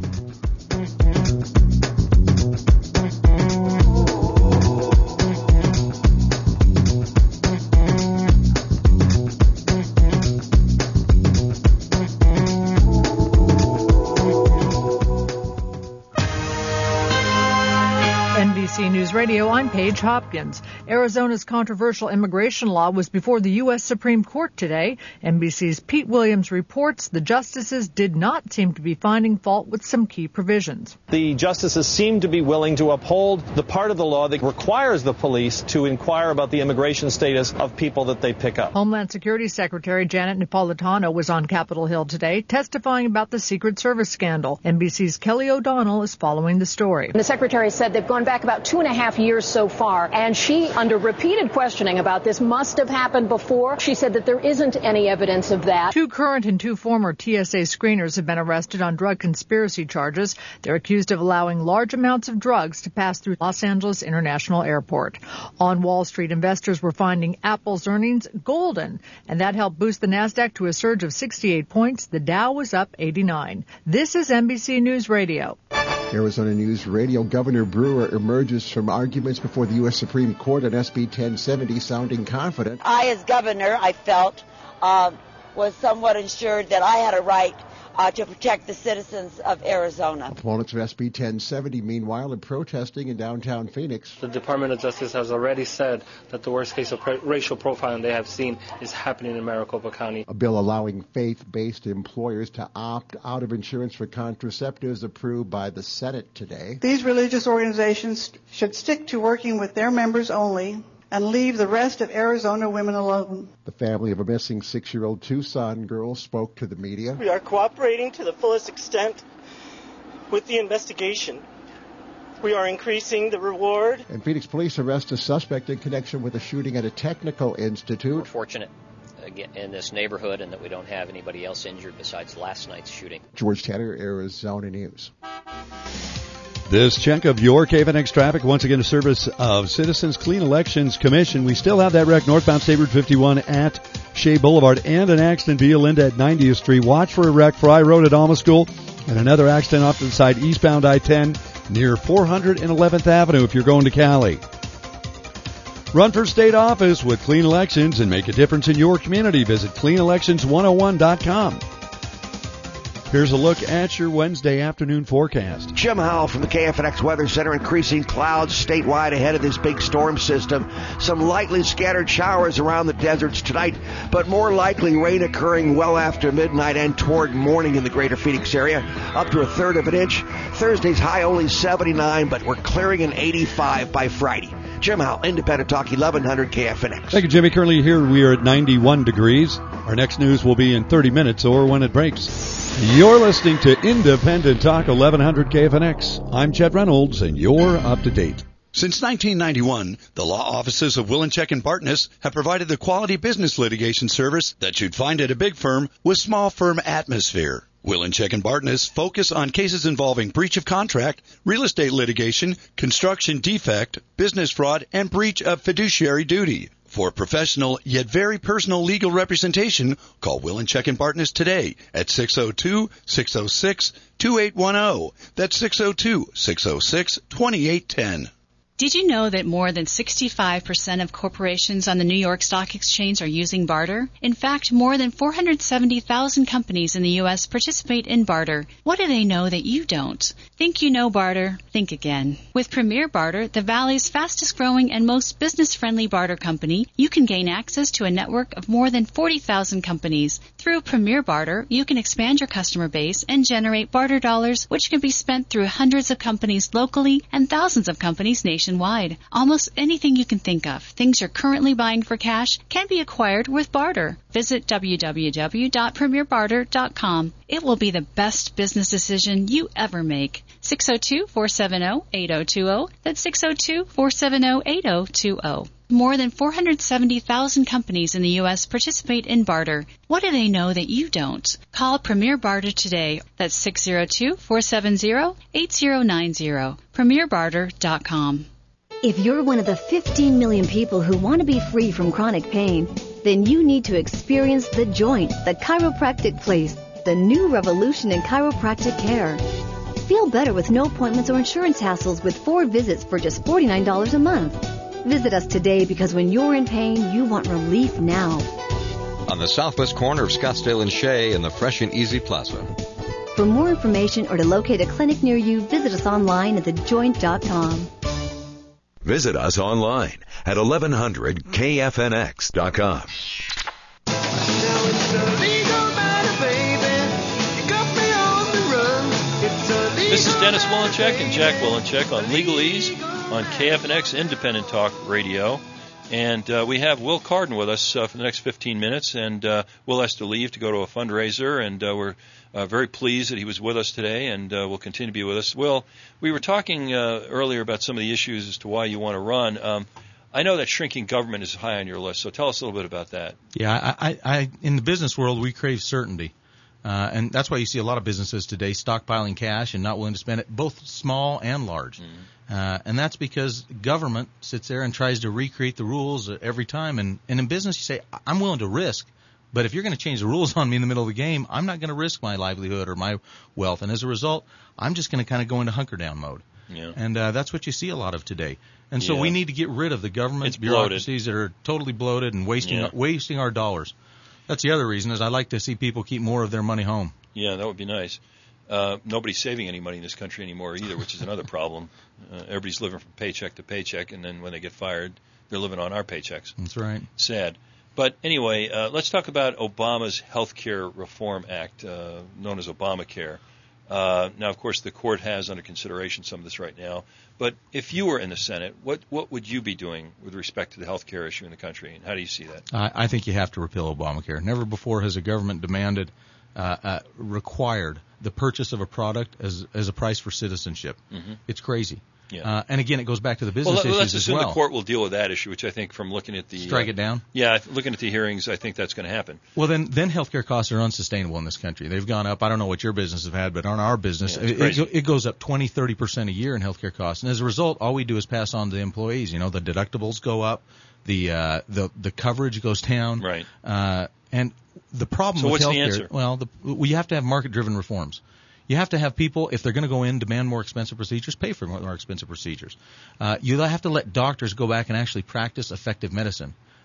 N B C News Radio, I'm Paige Hopkins. Arizona's controversial immigration law was before the U S Supreme Court today. N B C's Pete Williams reports the justices did not seem to be finding fault with some key provisions. The justices seem to be willing to uphold the part of the law that requires the police to inquire about the immigration status of people that they pick up. Homeland Security Secretary Janet Napolitano was on Capitol Hill today testifying about the Secret Service scandal. N B C's Kelly O'Donnell is following the story. The secretary said they've gone back about two and a half years so far, and she, under repeated questioning about this, must have happened before. She said that there isn't any evidence of that. Two current and two former T S A screeners have been arrested on drug conspiracy charges. They're accused of allowing large amounts of drugs to pass through Los Angeles International Airport. On Wall Street, investors were finding Apple's earnings golden, and that helped boost the Nasdaq to a surge of sixty-eight points. The Dow was up eighty-nine. This is N B C News Radio. Arizona News Radio. Governor Brewer emerges from arguments before the U S Supreme Court on S B ten seventy sounding confident. I, as governor, I felt uh, was somewhat ensured that I had a right uh, to protect the citizens of Arizona. Opponents of S B ten seventy, meanwhile, are protesting in downtown Phoenix. The Department of Justice has already said that the worst case of pre- racial profiling they have seen is happening in Maricopa County. A bill allowing faith-based employers to opt out of insurance for contraceptives approved by the Senate today. These religious organizations should stick to working with their members only and leave the rest of Arizona women alone. The family of a missing six-year-old Tucson girl spoke to the media. We are cooperating to the fullest extent with the investigation. We are increasing the reward. And Phoenix police arrest a suspect in connection with a shooting at a technical institute. We're fortunate in this neighborhood and that we don't have anybody else injured besides last night's shooting. George Tanner, Arizona News. This check of your K F N X traffic, once again a service of Citizens Clean Elections Commission. We still have that wreck northbound State Route fifty-one at Shea Boulevard and an accident via Linda at ninetieth Street. Watch for a wreck Fry Road at Alma School and another accident off to the side eastbound I ten near four hundred eleventh Avenue if you're going to Cali. Run for state office with Clean Elections and make a difference in your community. Visit clean elections one oh one dot com. Here's a look at your Wednesday afternoon forecast. Jim Howell from the K F N X Weather Center. Increasing clouds statewide ahead of this big storm system. Some lightly scattered showers around the deserts tonight, but more likely rain occurring well after midnight and toward morning in the greater Phoenix area, up to a third of an inch. Thursday's high only seventy-nine, but we're clearing an eighty-five by Friday. Jim Howell, Independent Talk, eleven hundred K F N X. Thank you, Jimmy. Currently here we are at ninety-one degrees. Our next news will be in thirty minutes or when it breaks. You're listening to Independent Talk, eleven hundred K F N X. I'm Chet Reynolds, and you're up to date. Since nineteen ninety-one, the law offices of Willinchek and Bartness have provided the quality business litigation service that you'd find at a big firm with small firm atmosphere. Willinchek and Bartness focus on cases involving breach of contract, real estate litigation, construction defect, business fraud, and breach of fiduciary duty. For professional yet very personal legal representation, call Willinchek and Bartness today at six oh two, six oh six, two eight one oh. That's six oh two, six oh six, two eight one oh. Did you know that more than sixty-five percent of corporations on the New York Stock Exchange are using barter? In fact, more than four hundred seventy thousand companies in the U S participate in barter. What do they know that you don't? Think you know barter? Think again. With Premier Barter, the Valley's fastest growing and most business-friendly barter company, you can gain access to a network of more than forty thousand companies. Through Premier Barter, you can expand your customer base and generate barter dollars, which can be spent through hundreds of companies locally and thousands of companies nationwide. Nationwide. Almost anything you can think of, things you're currently buying for cash, can be acquired with barter. Visit w w w dot premier barter dot com. It will be the best business decision you ever make. six oh two, four seven oh, eight oh two oh. That's six oh two, four seven oh, eight oh two oh. More than four hundred seventy thousand companies in the U S participate in barter. What do they know that you don't? Call Premier Barter today. That's six oh two, four seven oh, eight oh nine oh. premier barter dot com. If you're one of the fifteen million people who want to be free from chronic pain, then you need to experience The Joint, the chiropractic place, the new revolution in chiropractic care. Feel better with no appointments or insurance hassles with four visits for just forty-nine dollars a month. Visit us today because when you're in pain, you want relief now. On the southwest corner of Scottsdale and Shea in the Fresh and Easy Plaza. For more information or to locate a clinic near you, visit us online at the joint dot com. Visit us online at eleven hundred K F N X dot com. This is Dennis Willinchek and Jack Willinchek on Legalese on K F N X Independent Talk Radio. And uh, we have Will Carden with us uh, for the next fifteen minutes. And uh, Will has to leave to go to a fundraiser, and uh, we're uh, very pleased that he was with us today and uh, will continue to be with us. Will, we were talking uh, earlier about some of the issues as to why you want to run. Um, I know that shrinking government is high on your list, so tell us a little bit about that. Yeah, I, I, I in the business world, we crave certainty. Uh, and that's why you see a lot of businesses today stockpiling cash and not willing to spend it, both small and large. Mm-hmm. Uh, and that's because government sits there and tries to recreate the rules every time. And, and in business, you say, I'm willing to risk. But if you're going to change the rules on me in the middle of the game, I'm not going to risk my livelihood or my wealth. And as a result, I'm just going to kind of go into hunker-down mode. Yeah. And uh, that's what you see a lot of today. And so yeah. we need to get rid of the government it's bureaucracies bloated. that are totally bloated and wasting yeah. wasting our dollars. That's the other reason is I like to see people keep more of their money home. Yeah, that would be nice. Uh, nobody's saving any money in this country anymore either, which is another problem. Uh, everybody's living from paycheck to paycheck, and then when they get fired, they're living on our paychecks. That's right. Sad. But anyway, uh, let's talk about Obama's Health Care Reform Act, uh, known as Obamacare. Uh, now, of course, the court has under consideration some of this right now. But if you were in the Senate, what what would you be doing with respect to the health care issue in the country, and how do you see that? I, I think you have to repeal Obamacare. Never before has a government demanded, uh, uh, required the purchase of a product as as a price for citizenship. Mm-hmm. It's crazy. Yeah. Uh, and again, it goes back to the business well, issues let's as assume well. the court will deal with that issue, which I think from looking at the strike uh, it down. Yeah, looking at the hearings, I think that's going to happen. Well, then, then healthcare costs are unsustainable in this country. They've gone up. I don't know what your business have had, but on our business, Yeah, it, it, it goes up twenty, thirty percent a year in healthcare costs. And as a result, all we do is pass on to the employees. You know, the deductibles go up, the uh, the the coverage goes down. Right. Uh, and the problem so with what's healthcare, the answer? well, the, we have to have market-driven reforms. You have to have people, if they're going to go in, demand more expensive procedures, pay for more expensive procedures. Uh, you have to let doctors go back and actually practice effective medicine.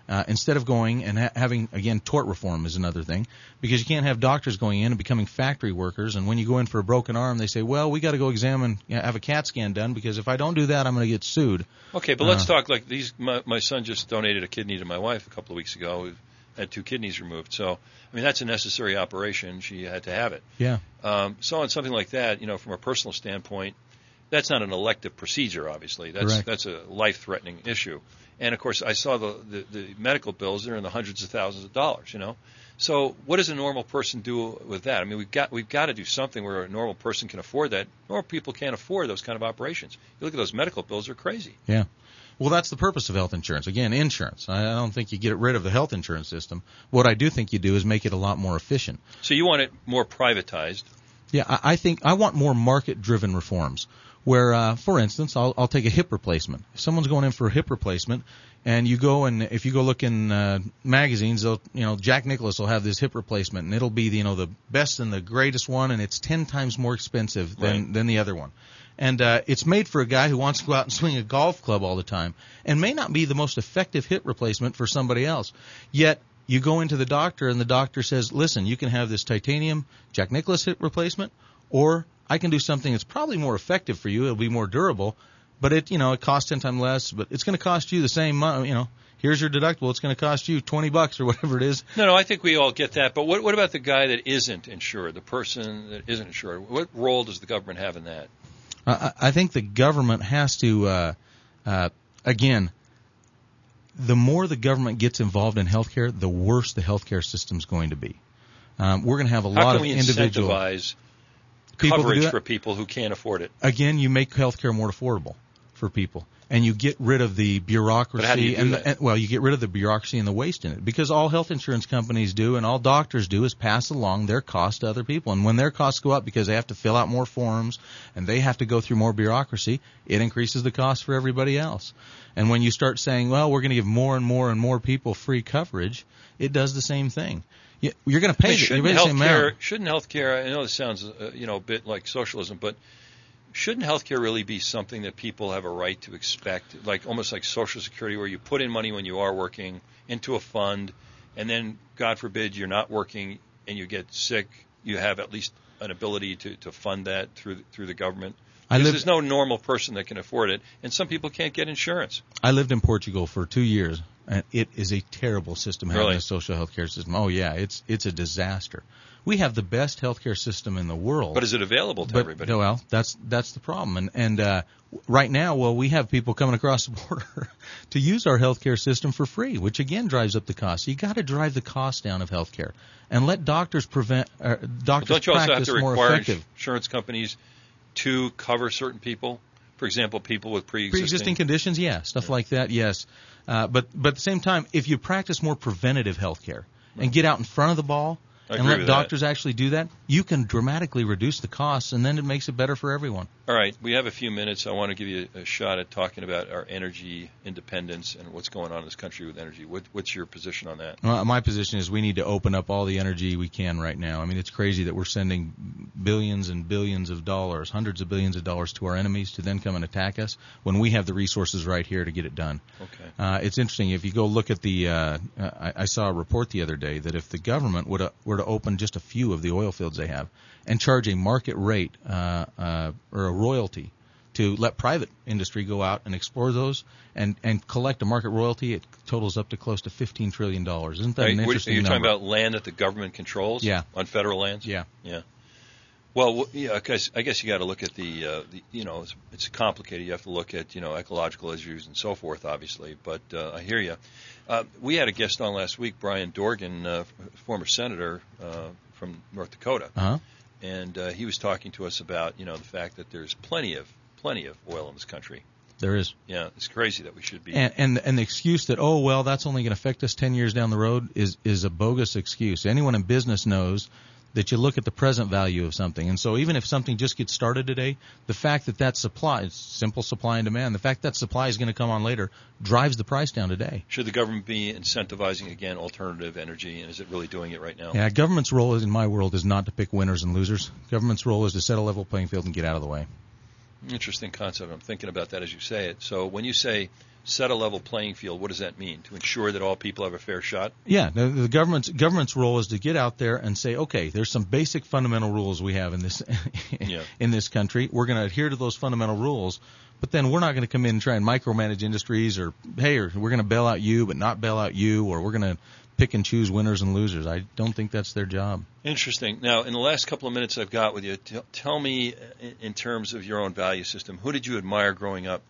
Uh, instead of going and ha- having, again, tort reform is another thing, because you can't have doctors going in and becoming factory workers, and when you go in for a broken arm, they say, well, we got to go examine, you know, have a CAT scan done, because if I don't do that, I'm going to get sued. Okay, but uh, let's talk like these. My, my son just donated a kidney to my wife a couple of weeks ago. We've had two kidneys removed. So, I mean, that's a necessary operation. She had to have it. Yeah. Um, so on something like that, you know, from a personal standpoint, that's not an elective procedure, obviously. That's Correct. That's a life-threatening issue. And, of course, I saw the, the, the medical bills. They're in the hundreds of thousands of dollars, you know. So what does a normal person do with that? I mean, we've got we've got to do something where a normal person can afford that. Normal people can't afford those kind of operations. You look at those medical bills, they're crazy. Yeah. Well, that's the purpose of health insurance. Again, insurance. I don't think you get rid of the health insurance system. What I do think you do is make it a lot more efficient. So you want it more privatized. Yeah, I, I think I want more market-driven reforms. Where, uh, for instance, I'll, I'll take a hip replacement. If someone's going in for a hip replacement, and you go and if you go look in uh, magazines, they'll, you know, Jack Nicklaus will have this hip replacement, and it'll be, you know, the best and the greatest one, and it's ten times more expensive than Right. than the other one. And uh, it's made for a guy who wants to go out and swing a golf club all the time, and may not be the most effective hip replacement for somebody else. Yet you go into the doctor, and the doctor says, "Listen, you can have this titanium Jack Nicklaus hip replacement, or I can do something that's probably more effective for you. It'll be more durable, but it, you know, it costs ten times less, but it's going to cost you the same money. You know, here's your deductible. It's going to cost you twenty bucks or whatever it is." No, no, I think we all get that. But what, what about the guy that isn't insured, the person that isn't insured? What role does the government have in that? I, I think the government has to, uh, uh, again, the more the government gets involved in healthcare, the worse the healthcare system's going to be. Um, we're going to have a How lot can of we individual incentivize people to do coverage that? for people who can't afford it? Again, you make healthcare more affordable for people, and you get rid of the bureaucracy. But how do you do and, that? the, and well, you get rid of the bureaucracy and the waste in it, because all health insurance companies do and all doctors do is pass along their costs to other people. And when their costs go up because they have to fill out more forms and they have to go through more bureaucracy, it increases the cost for everybody else. And when you start saying, well, we're going to give more and more and more people free coverage, it does the same thing. You- You're going to pay I mean, the, you're shouldn't paying the same healthcare, amount. shouldn't healthcare, I know this sounds uh, you know, a bit like socialism, but shouldn't healthcare really be something that people have a right to expect, like almost like Social Security, where you put in money when you are working into a fund, and then, God forbid, you're not working and you get sick, you have at least an ability to, to fund that through through the government? I Because live- there's no normal person that can afford it, and some people can't get insurance. I lived in Portugal for two years, and it is a terrible system having Really? a social health care system. Oh, yeah, it's it's a disaster. We have the best health care system in the world. But is it available to But, everybody? Well, that's that's the problem. And and uh, right now, well, we have people coming across the border to use our health care system for free, which again drives up the cost. You got to drive the cost down of health care and let doctors prevent uh, doctors Don't you also have practice to more require effective. insurance companies to cover certain people? For example, people with pre-existing... Pre-existing conditions, yeah, stuff like that, yes. Uh, but but at the same time, if you practice more preventative health care and get out in front of the ball I and agree let with doctors actually do that, you can dramatically reduce the costs, and then it makes it better for everyone. All right, we have a few minutes. I want to give you a shot at talking about our energy independence and what's going on in this country with energy. What, what's your position on that? Well, my position is we need to open up all the energy we can right now. I mean, it's crazy that we're sending billions and billions of dollars, hundreds of billions of dollars to our enemies to then come and attack us when we have the resources right here to get it done. Okay. Uh, it's interesting. If you go look at the, uh, I, I saw a report the other day that if the government would uh, were to open just a few of the oil fields they have and charge a market rate uh, uh, or a royalty to let private industry go out and explore those and, and collect a market royalty, it totals up to close to fifteen trillion dollars. Isn't that Are, an you- interesting are you number? talking about land that the government controls? Yeah. On federal lands? Yeah. Yeah. Well, w- yeah, I guess, I guess you got to look at the, uh, the, you know, it's, it's complicated. You have to look at, you know, ecological issues and so forth, obviously. But uh, I hear you. Uh, we had a guest on last week, Brian Dorgan, uh, former senator uh, from North Dakota, Uh-huh. and uh, he was talking to us about, you know, the fact that there's plenty of plenty of oil in this country. There is. Yeah, it's crazy that we should be. And, and and the excuse that, oh, well, that's only going to affect us ten years down the road is, is a bogus excuse. Anyone in business knows that you look at the present value of something. And so even if something just gets started today, the fact that that supply, it's simple supply and demand, the fact that supply is going to come on later drives the price down today. Should the government be incentivizing, again, alternative energy, and is it really doing it right now? Yeah, government's role is, in my world is not to pick winners and losers. Government's role is to set a level playing field and get out of the way. Interesting concept. I'm thinking about that as you say it. So when you say set a level playing field, what does that mean? To ensure that all people have a fair shot? Yeah, the, the government's government's role is to get out there and say, okay, there's some basic fundamental rules we have in this yeah. in this country. We're going to adhere to those fundamental rules, but then we're not going to come in and try and micromanage industries, or hey, or we're going to bail out you but not bail out you, or we're going to pick and choose winners and losers. I don't think that's their job. Interesting. Now, in the last couple of minutes I've got with you, t- tell me in, in terms of your own value system, who did you admire growing up?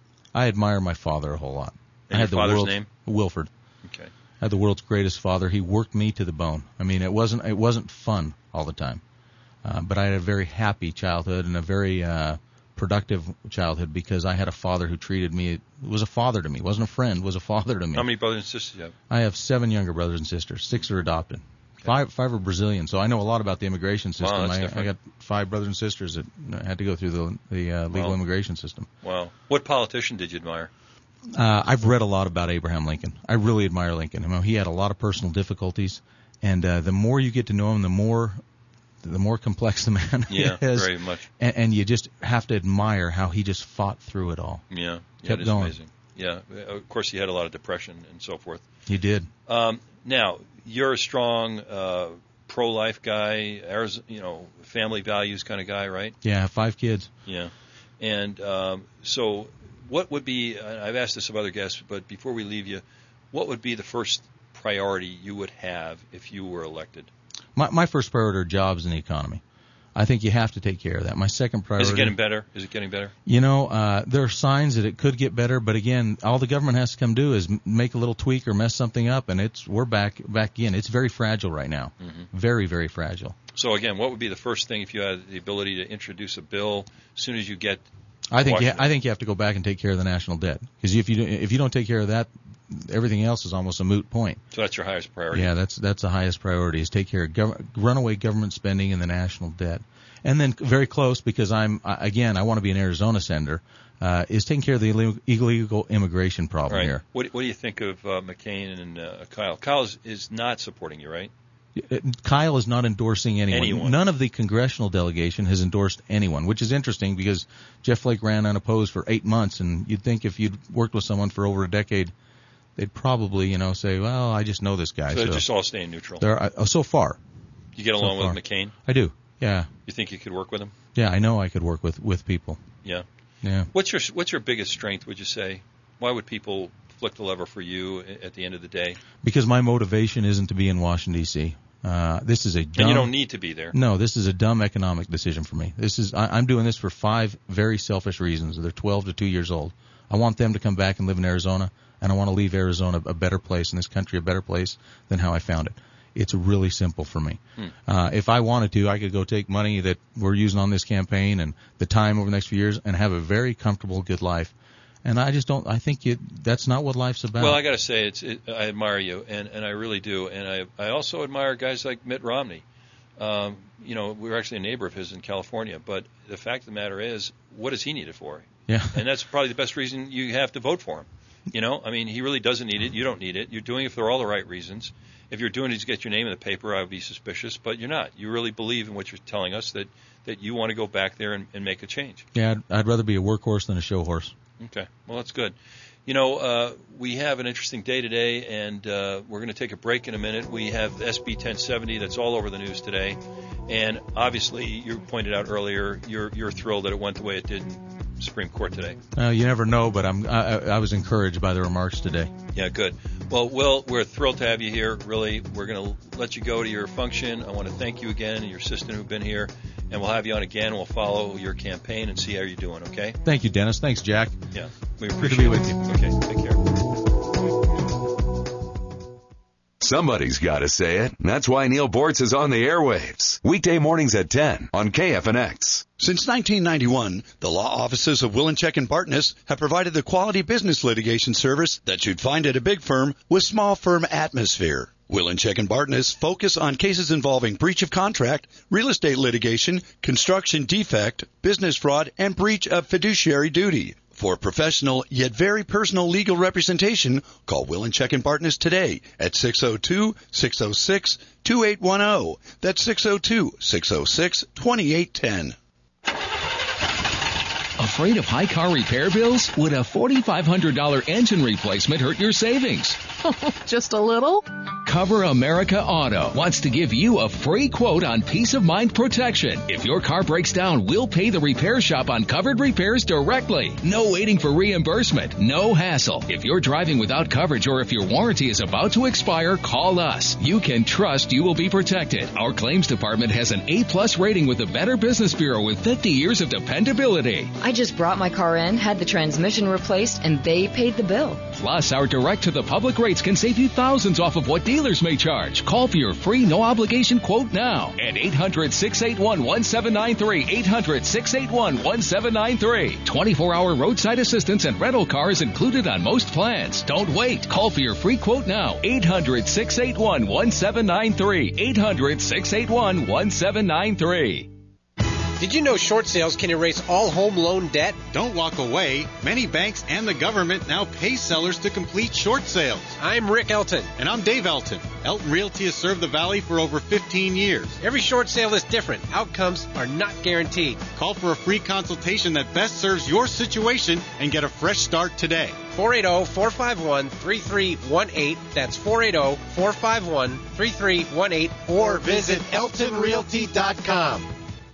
I admire my father a whole lot. And I had your the father's world's, name? Wilford. Okay. I had the world's greatest father. He worked me to the bone. I mean, it wasn't it wasn't fun all the time, uh, but I had a very happy childhood and a very uh, productive childhood because I had a father who treated me. Was a father to me. Wasn't a friend. Was a father to me. How many brothers and sisters do you have? I have seven younger brothers and sisters. Six are adopted. Okay. Five five are Brazilian. So I know a lot about the immigration system. Wow, that's I, different. I got five brothers and sisters that had to go through the the uh, legal wow. immigration system. Wow. What politician did you admire? Uh, I've read a lot about Abraham Lincoln. I really admire Lincoln. I mean, he had a lot of personal difficulties, and uh, the more you get to know him, the more the more complex the man yeah, is. very much. And, and you just have to admire how he just fought through it all. Yeah, yeah kept it is going. amazing. Yeah, of course he had a lot of depression and so forth. He did. Um, now you're a strong uh, pro-life guy, Arizona, you know, family values kind of guy, right? Yeah, I have five kids. Yeah, and um, so. What would be, I've asked this of other guests, but before we leave you, what would be the first priority you would have if you were elected? My, my first priority are jobs and the economy. I think you have to take care of that. My second priority... Is it getting better? Is it getting better? You know, uh, there are signs that it could get better, but again, all the government has to come do is make a little tweak or mess something up, and it's we're back back in. It's very fragile right now. Mm-hmm. Very, very fragile. So again, what would be the first thing if you had the ability to introduce a bill as soon as you get... I think you, I think you have to go back and take care of the national debt, because if you do, if you don't take care of that, everything else is almost a moot point. So that's your highest priority. Yeah, that's that's the highest priority is take care of gov- runaway government spending and the national debt, and then very close because I'm again I want to be an Arizona senator uh, is taking care of the illegal, illegal immigration problem right. here. What, what do you think of uh, McCain and uh, Kyle? Kyle is, is not supporting you, right? Kyle is not endorsing anyone. anyone. None of the congressional delegation has endorsed anyone, which is interesting because Jeff Flake ran unopposed for eight months, and you'd think if you'd worked with someone for over a decade, they'd probably, you know, say, well, I just know this guy. So they're so just all staying neutral. They're, uh, so far. You get along so with McCain? I do, yeah. You think you could work with him? Yeah, I know I could work with, with people. Yeah. Yeah. What's your What's your biggest strength, would you say? Why would people flick the lever for you at the end of the day? Because my motivation isn't to be in Washington, D C Uh, this is a dumb, and you don't need to be there. No, this is a dumb economic decision for me. This is I, I'm doing this for five very selfish reasons. They're twelve to two years old. I want them to come back and live in Arizona, and I want to leave Arizona a better place, and this country a better place than how I found it. It's really simple for me. Hmm. Uh, if I wanted to, I could go take money that we're using on this campaign and the time over the next few years and have a very comfortable, good life. And I just don't. I think you, that's not what life's about. Well, I got to say, it's. It, I admire you, and, and I really do. And I I also admire guys like Mitt Romney. Um, you know, we were actually a neighbor of his in California. But the fact of the matter is, what does he need it for? Yeah. And that's probably the best reason you have to vote for him. You know, I mean, he really doesn't need it. You don't need it. You're doing it for all the right reasons. If you're doing it to get your name in the paper, I would be suspicious. But you're not. You really believe in what you're telling us, that, that you want to go back there and, and make a change. Yeah, I'd, I'd rather be a workhorse than a show horse. Okay. Well, that's good. You know, uh, we have an interesting day today, and uh, we're going to take a break in a minute. We have S B ten seventy that's all over the news today. And obviously, you pointed out earlier, you're you're thrilled that it went the way it did in Supreme Court today. Uh, you never know, but I'm I, I was encouraged by the remarks today. Yeah, good. Well, Will, we're thrilled to have you here. Really, we're going to let you go to your function. I want to thank you again and your assistant who've been here. And we'll have you on again. We'll follow your campaign and see how you're doing, okay? Thank you, Dennis. Thanks, Jack. Yeah, we Good appreciate to be it. with you. Okay, take care. Somebody's got to say it. That's why Neil Bortz is on the airwaves. Weekday mornings at ten on K F N X. Since nineteen ninety-one, the law offices of Willinchek and Bartness have provided the quality business litigation service that you'd find at a big firm with small firm atmosphere. Willinchek and Bartness focus on cases involving breach of contract, real estate litigation, construction defect, business fraud, and breach of fiduciary duty. For professional yet very personal legal representation, call Willinchek and Bartness today at six oh two, six oh six, two eight one oh. That's six oh two, six oh six, two eight one oh. Afraid of high car repair bills? Would a four thousand five hundred dollars engine replacement hurt your savings? Just a little? Cover America Auto wants to give you a free quote on peace of mind protection. If your car breaks down, we'll pay the repair shop on covered repairs directly. No waiting for reimbursement. No hassle. If you're driving without coverage or if your warranty is about to expire, call us. You can trust you will be protected. Our claims department has an A-plus rating with the Better Business Bureau with fifty years of dependability. I just brought my car in, had the transmission replaced, and they paid the bill. Plus, our direct-to-the-public rates can save you thousands off of what dealers may charge. Call for your free no-obligation quote now at eight hundred, six eight one, one seven nine three, eight hundred, six eight one, one seven nine three. twenty-four hour roadside assistance and rental cars included on most plans. Don't wait. Call for your free quote now. eight hundred, six eight one, one seven nine three. eight hundred, six eight one, one seven nine three. Did you know short sales can erase all home loan debt? Don't walk away. Many banks and the government now pay sellers to complete short sales. I'm Rick Elton. And I'm Dave Elton. Elton Realty has served the Valley for over fifteen years. Every short sale is different. Outcomes are not guaranteed. Call for a free consultation that best serves your situation and get a fresh start today. four eight zero, four five one, three three one eight. That's four eight zero, four five one, three three one eight. Or visit elton realty dot com.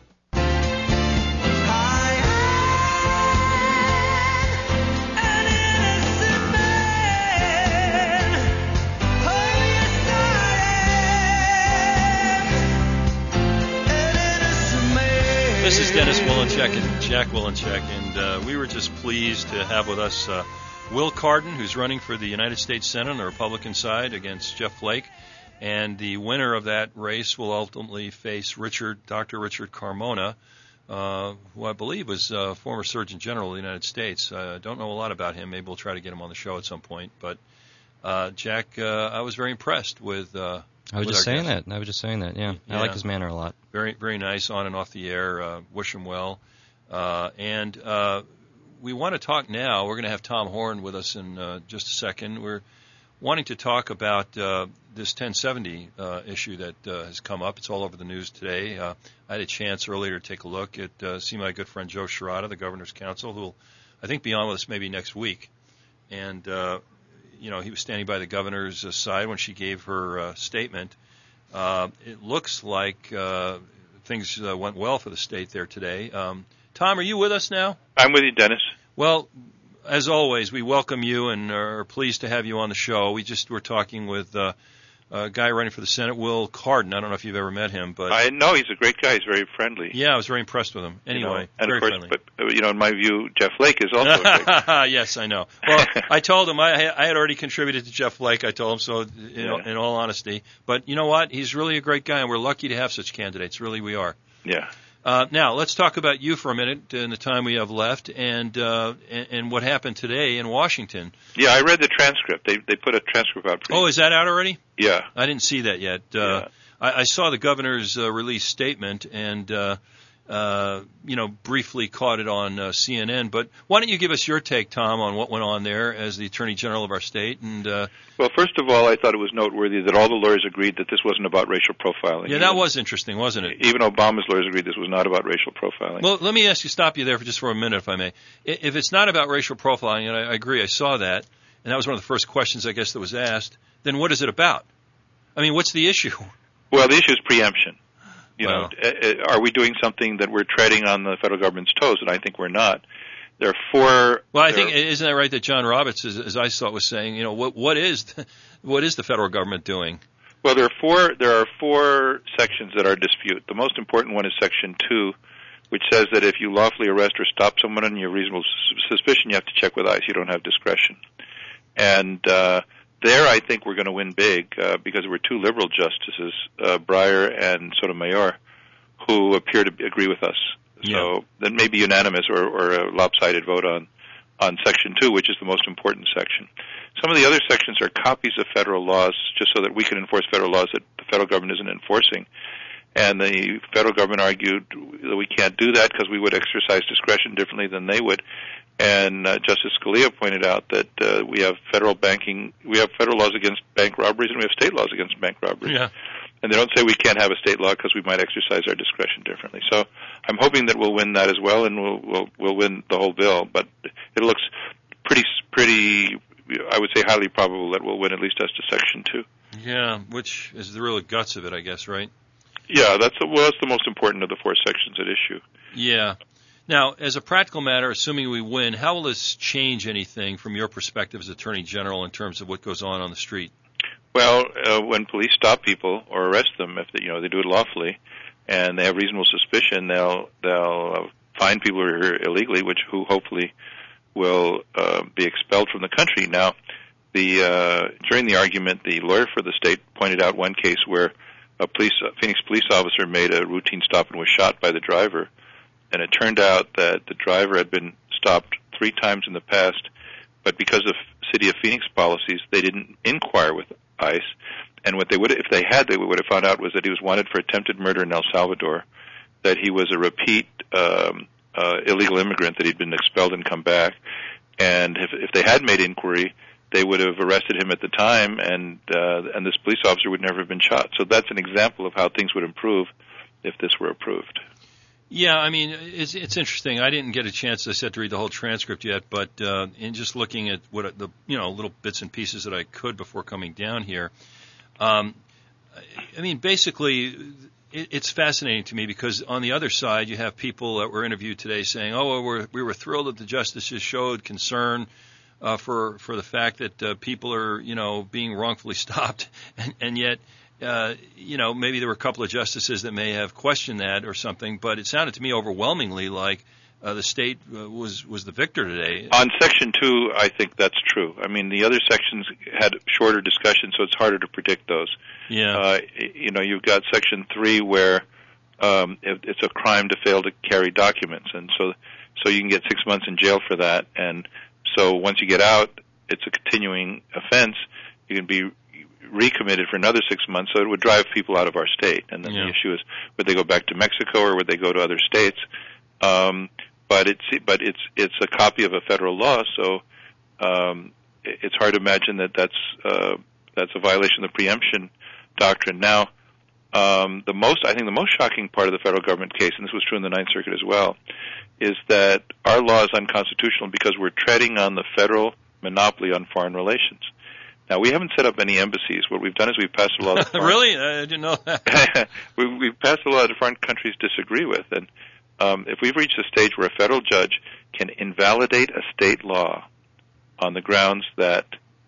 This is Dennis Willencheck and Jack Willencheck, and uh, we were just pleased to have with us uh, Will Cardin, who's running for the United States Senate on the Republican side against Jeff Flake, and the winner of that race will ultimately face Richard, Doctor Richard Carmona, uh, who I believe was uh, former Surgeon General of the United States. I uh, don't know a lot about him. Maybe we'll try to get him on the show at some point. But uh, Jack, uh, I was very impressed with. Uh, I was with just our saying guest. that. I was just saying that. Yeah, Yeah. I like his manner a lot. Very, very nice on and off the air. Uh, wish him well. Uh, and uh, we want to talk now. We're going to have Tom Horn with us in uh, just a second. We're wanting to talk about uh, this ten seventy uh, issue that uh, has come up. It's all over the news today. Uh, I had a chance earlier to take a look at uh, see my good friend Joe Shirata, the governor's counsel, who will, I think, be on with us maybe next week. And uh, you know, he was standing by the governor's uh, side when she gave her uh, statement. Uh, it looks like uh, things uh, went well for the state there today. Um, Tom, are you with us now? I'm with you, Dennis. Well, as always, we welcome you and are pleased to have you on the show. We just were talking with uh, a guy running for the Senate, Will Cardin. I don't know if you've ever met him, but I know he's a great guy. He's very friendly. Yeah, I was very impressed with him. Anyway, you know, and very of course, friendly. but uh, you know, in my view, Jeff Flake is also a great guy. Yes, I know. Well, I told him I, I had already contributed to Jeff Flake. I told him so, in, Yeah. in all honesty. But you know what? He's really a great guy, and we're lucky to have such candidates. Really, we are. Yeah. Uh, now, let's talk about you for a minute in the time we have left, and, uh, and and what happened today in Washington. Yeah, I read the transcript. They they put a transcript out. For Oh, you. is that out already? Yeah. I didn't see that yet. Uh, Yeah. I, I saw the governor's uh, release statement and, uh, uh, you know, briefly caught it on uh, C N N. But why don't you give us your take, Tom, on what went on there as the Attorney General of our state? And uh, Well, first of all, I thought it was noteworthy that all the lawyers agreed that this wasn't about racial profiling. yeah, that was interesting, wasn't it? Even Obama's lawyers agreed this was not about racial profiling. Well, let me ask you, stop you there for just for a minute, if I may. I- If it's not about racial profiling, and I, I agree, I saw that, and that was one of the first questions I guess that was asked, then what is it about? I mean, what's the issue? Well, the issue is preemption. You Wow. know, uh, uh, are we doing something that we're treading on the federal government's toes? And I think we're not. There are four. Well, I there think isn't that right that John Roberts, as, as I saw, was saying, you know, what what is the, what is the federal government doing? Well, there are four. There are four sections that are in dispute. The most important one is Section Two, which says that if you lawfully arrest or stop someone on your reasonable sus- suspicion, you have to check with ICE. You don't have discretion. And uh, there, I think we're going to win big uh, because there were two liberal justices, uh, Breyer and Sotomayor, who appear to agree with us. So that may be unanimous or, or a lopsided vote on on Section Two, which is the most important section. Some of the other sections are copies of federal laws, just so that we can enforce federal laws that the federal government isn't enforcing. And the federal government argued that we can't do that because we would exercise discretion differently than they would. And uh, Justice Scalia pointed out that uh, we have federal banking, we have federal laws against bank robberies, and we have state laws against bank robberies. Yeah. And they don't say we can't have a state law because we might exercise our discretion differently. So I'm hoping that we'll win that as well, and we'll we'll, we'll win the whole bill. But it looks pretty pretty. I would say highly probable that we'll win at least as to Section two. Yeah, which is the real guts of it, I guess, right? Yeah, that's the, well, that's the most important of the four sections at issue. Yeah. Now, as a practical matter, assuming we win, how will this change anything from your perspective as Attorney General in terms of what goes on on the street? Well, uh, when police stop people or arrest them, if they, you know they do it lawfully, and they have reasonable suspicion, they'll they'll uh, find people who are here illegally, which who hopefully will uh, be expelled from the country. Now, the uh, during the argument, the lawyer for the state pointed out one case where a police a Phoenix police officer made a routine stop and was shot by the driver, and it turned out that the driver had been stopped three times in the past, but because of City of Phoenix policies, they didn't inquire with ICE, and what they would, if they had, they would have found out was that he was wanted for attempted murder in El Salvador, that he was a repeat um, uh, illegal immigrant, that he'd been expelled and come back, and if, if they had made inquiry, they would have arrested him at the time, and uh, and this police officer would never have been shot. So that's an example of how things would improve if this were approved. Yeah, I mean, it's it's interesting. I didn't get a chance, as I said, to read the whole transcript yet, but uh, in just looking at what the you know little bits and pieces that I could before coming down here, um, I mean, basically, it, it's fascinating to me because on the other side, you have people that were interviewed today saying, "Oh, well, we're, we were thrilled that the justices showed concern uh, for for the fact that uh, people are you know being wrongfully stopped," and, and yet. Uh, you know, maybe there were a couple of justices that may have questioned that or something, but it sounded to me overwhelmingly like uh, the state uh, was was the victor today. On Section two, I think that's true. I mean, the other sections had shorter discussions, so it's harder to predict those. Yeah. Uh, you know, you've got Section three where um, it, it's a crime to fail to carry documents, and so so you can get six months in jail for that. And so once you get out, it's a continuing offense. You can be recommitted for another six months, so it would drive people out of our state. And then yeah. the issue is, would they go back to Mexico or would they go to other states? Um, but it's but it's it's a copy of a federal law, so um, it's hard to imagine that that's uh, that's a violation of the preemption doctrine. Now, um, the most I think the most shocking part of the federal government case, and this was true in the Ninth Circuit as well, is that our law is unconstitutional because we're treading on the federal monopoly on foreign relations. Now, we haven't set up any embassies. What we've done is we've passed a law that foreign, really? I didn't know that. we, we've passed a law that foreign countries disagree with. And um, if we've reached a stage where a federal judge can invalidate a state law on the grounds that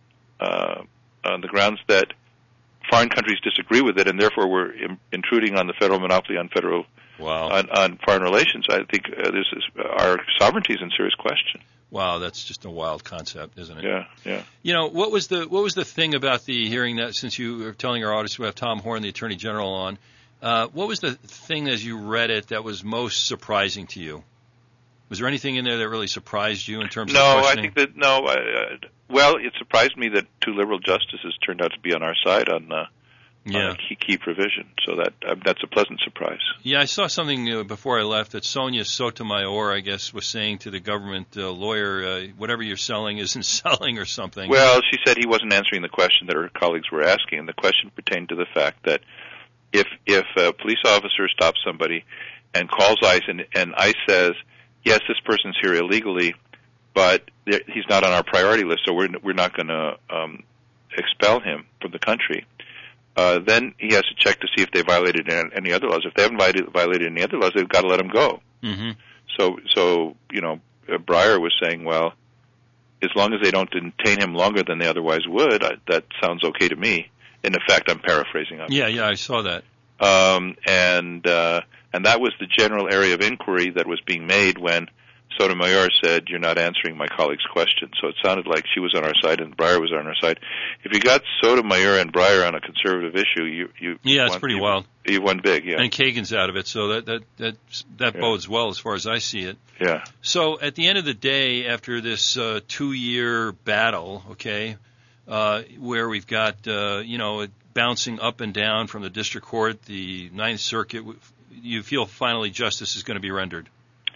uh, on the grounds that foreign countries disagree with it, and therefore we're im- intruding on the federal monopoly on federal wow. on, on foreign relations, I think uh, this is our sovereignty is in serious question. Wow, that's just a wild concept, isn't it? Yeah, yeah. You know, what was the what was the thing about the hearing that, since you were telling our audience we have Tom Horn, the Attorney General, on, uh, what was the thing as you read it that was most surprising to you? Was there anything in there that really surprised you in terms no, of No, I questioning? think that, no, uh, well, it surprised me that two liberal justices turned out to be on our side on, uh, yeah. on a key, key provision, so that uh, that's a pleasant surprise. Yeah, I saw something uh, before I left that Sonia Sotomayor, I guess, was saying to the government uh, lawyer, uh, whatever you're selling isn't selling or something. Well, she said he wasn't answering the question that her colleagues were asking, and the question pertained to the fact that if if a police officer stops somebody and calls ICE, and, and ICE says, yes, this person's here illegally, but he's not on our priority list, so we're we're not going to um, expel him from the country. Uh, then he has to check to see if they violated any other laws. If they haven't violated, violated any other laws, they've got to let him go. Mm-hmm. So, so you know, uh, Breyer was saying, well, as long as they don't detain him longer than they otherwise would, I, that sounds okay to me. In effect, I'm paraphrasing. Yeah, yeah, I saw that. Um, and uh, and that was the general area of inquiry that was being made when Sotomayor said, you're not answering my colleague's question. So it sounded like she was on our side and Breyer was on our side. If you got Sotomayor and Breyer on a conservative issue, you you yeah, it's won, pretty you, wild. You won big, yeah. And Kagan's out of it, so that that that that yeah. bodes well as far as I see it. Yeah. So at the end of the day, after this uh, two-year battle, okay, uh, where we've got uh, you know bouncing up and down from the district court, the Ninth Circuit, you feel finally justice is going to be rendered.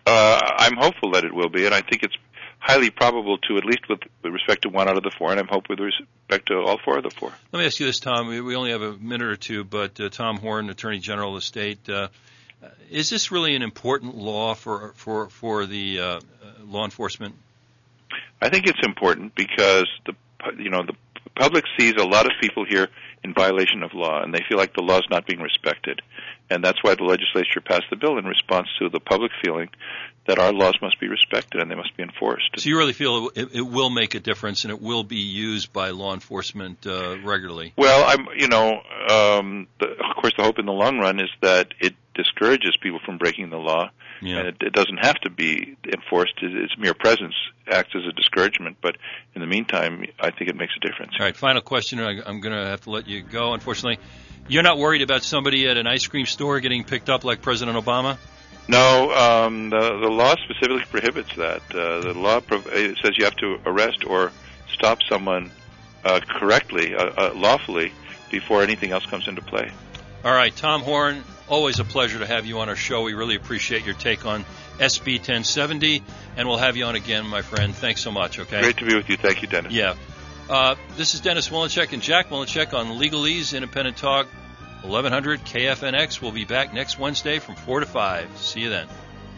Uh, I'm hopeful that it will be, and I think it's highly probable to, at least with respect to one out of the four, and I'm hopeful with respect to all four of the four. Let me ask you this, Tom. We, we only have a minute or two, but uh, Tom Horn, Attorney General of the state, uh, is this really an important law for for for the uh, law enforcement? I think it's important because the you know the public sees a lot of people here in violation of law, and they feel like the law is not being respected. And that's why the legislature passed the bill in response to the public feeling that our laws must be respected and they must be enforced. So you really feel it, it will make a difference and it will be used by law enforcement uh, regularly? Well, I'm, you know, um, the, of course, the hope in the long run is that it discourages people from breaking the law, yeah. and it, it doesn't have to be enforced. Its mere presence acts as a discouragement, but in the meantime, I think it makes a difference. All right, final question. I, I'm going to have to let you go, unfortunately. You're not worried about somebody at an ice cream store getting picked up like President Obama? No, um, the, the law specifically prohibits that. Uh, the law prov- it says you have to arrest or stop someone uh, correctly, uh, uh, lawfully, before anything else comes into play. All right, Tom Horn, always a pleasure to have you on our show. We really appreciate your take on S B ten seventy, and we'll have you on again, my friend. Thanks so much, okay? Great to be with you. Thank you, Dennis. Yeah. Uh, this is Dennis Wilenchek and Jack Wilenchek on Legalese Independent Talk, eleven hundred K F N X. We'll be back next Wednesday from four to five. See you then.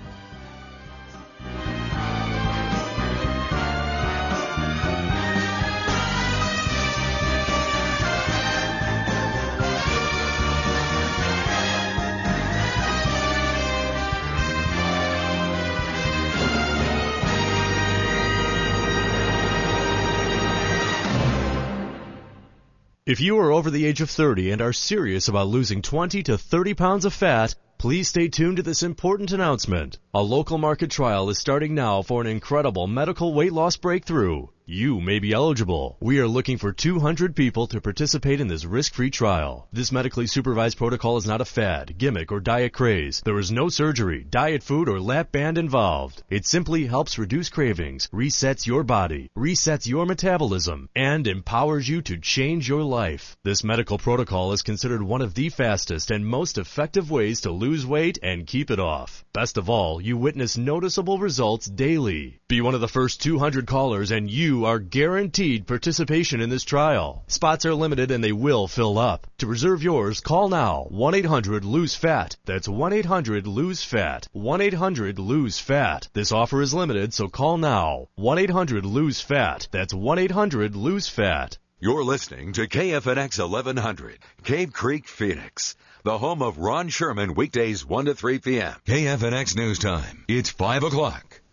If you are over the age of thirty and are serious about losing twenty to thirty pounds of fat, please stay tuned to this important announcement. A local market trial is starting now for an incredible medical weight loss breakthrough. You may be eligible. We are looking for two hundred people to participate in this risk-free trial. This medically supervised protocol is not a fad, gimmick, or diet craze. There is no surgery, diet food, or lap band involved. It simply helps reduce cravings, resets your body, resets your metabolism, and empowers you to change your life. This medical protocol is considered one of the fastest and most effective ways to lose weight and keep it off. Best of all, you witness noticeable results daily. Be one of the first two hundred callers and you are guaranteed participation in this trial. Spots are limited and they will fill up. To reserve yours, call now. one eight hundred lose fat. That's one eight hundred lose fat. one eight hundred lose fat. This offer is limited, so call now. one eight hundred lose fat. That's one eight hundred lose fat. You're listening to K F N X eleven hundred, Cave Creek, Phoenix, the home of Ron Sherman, weekdays one to three p.m. K F N X News Time. It's five o'clock.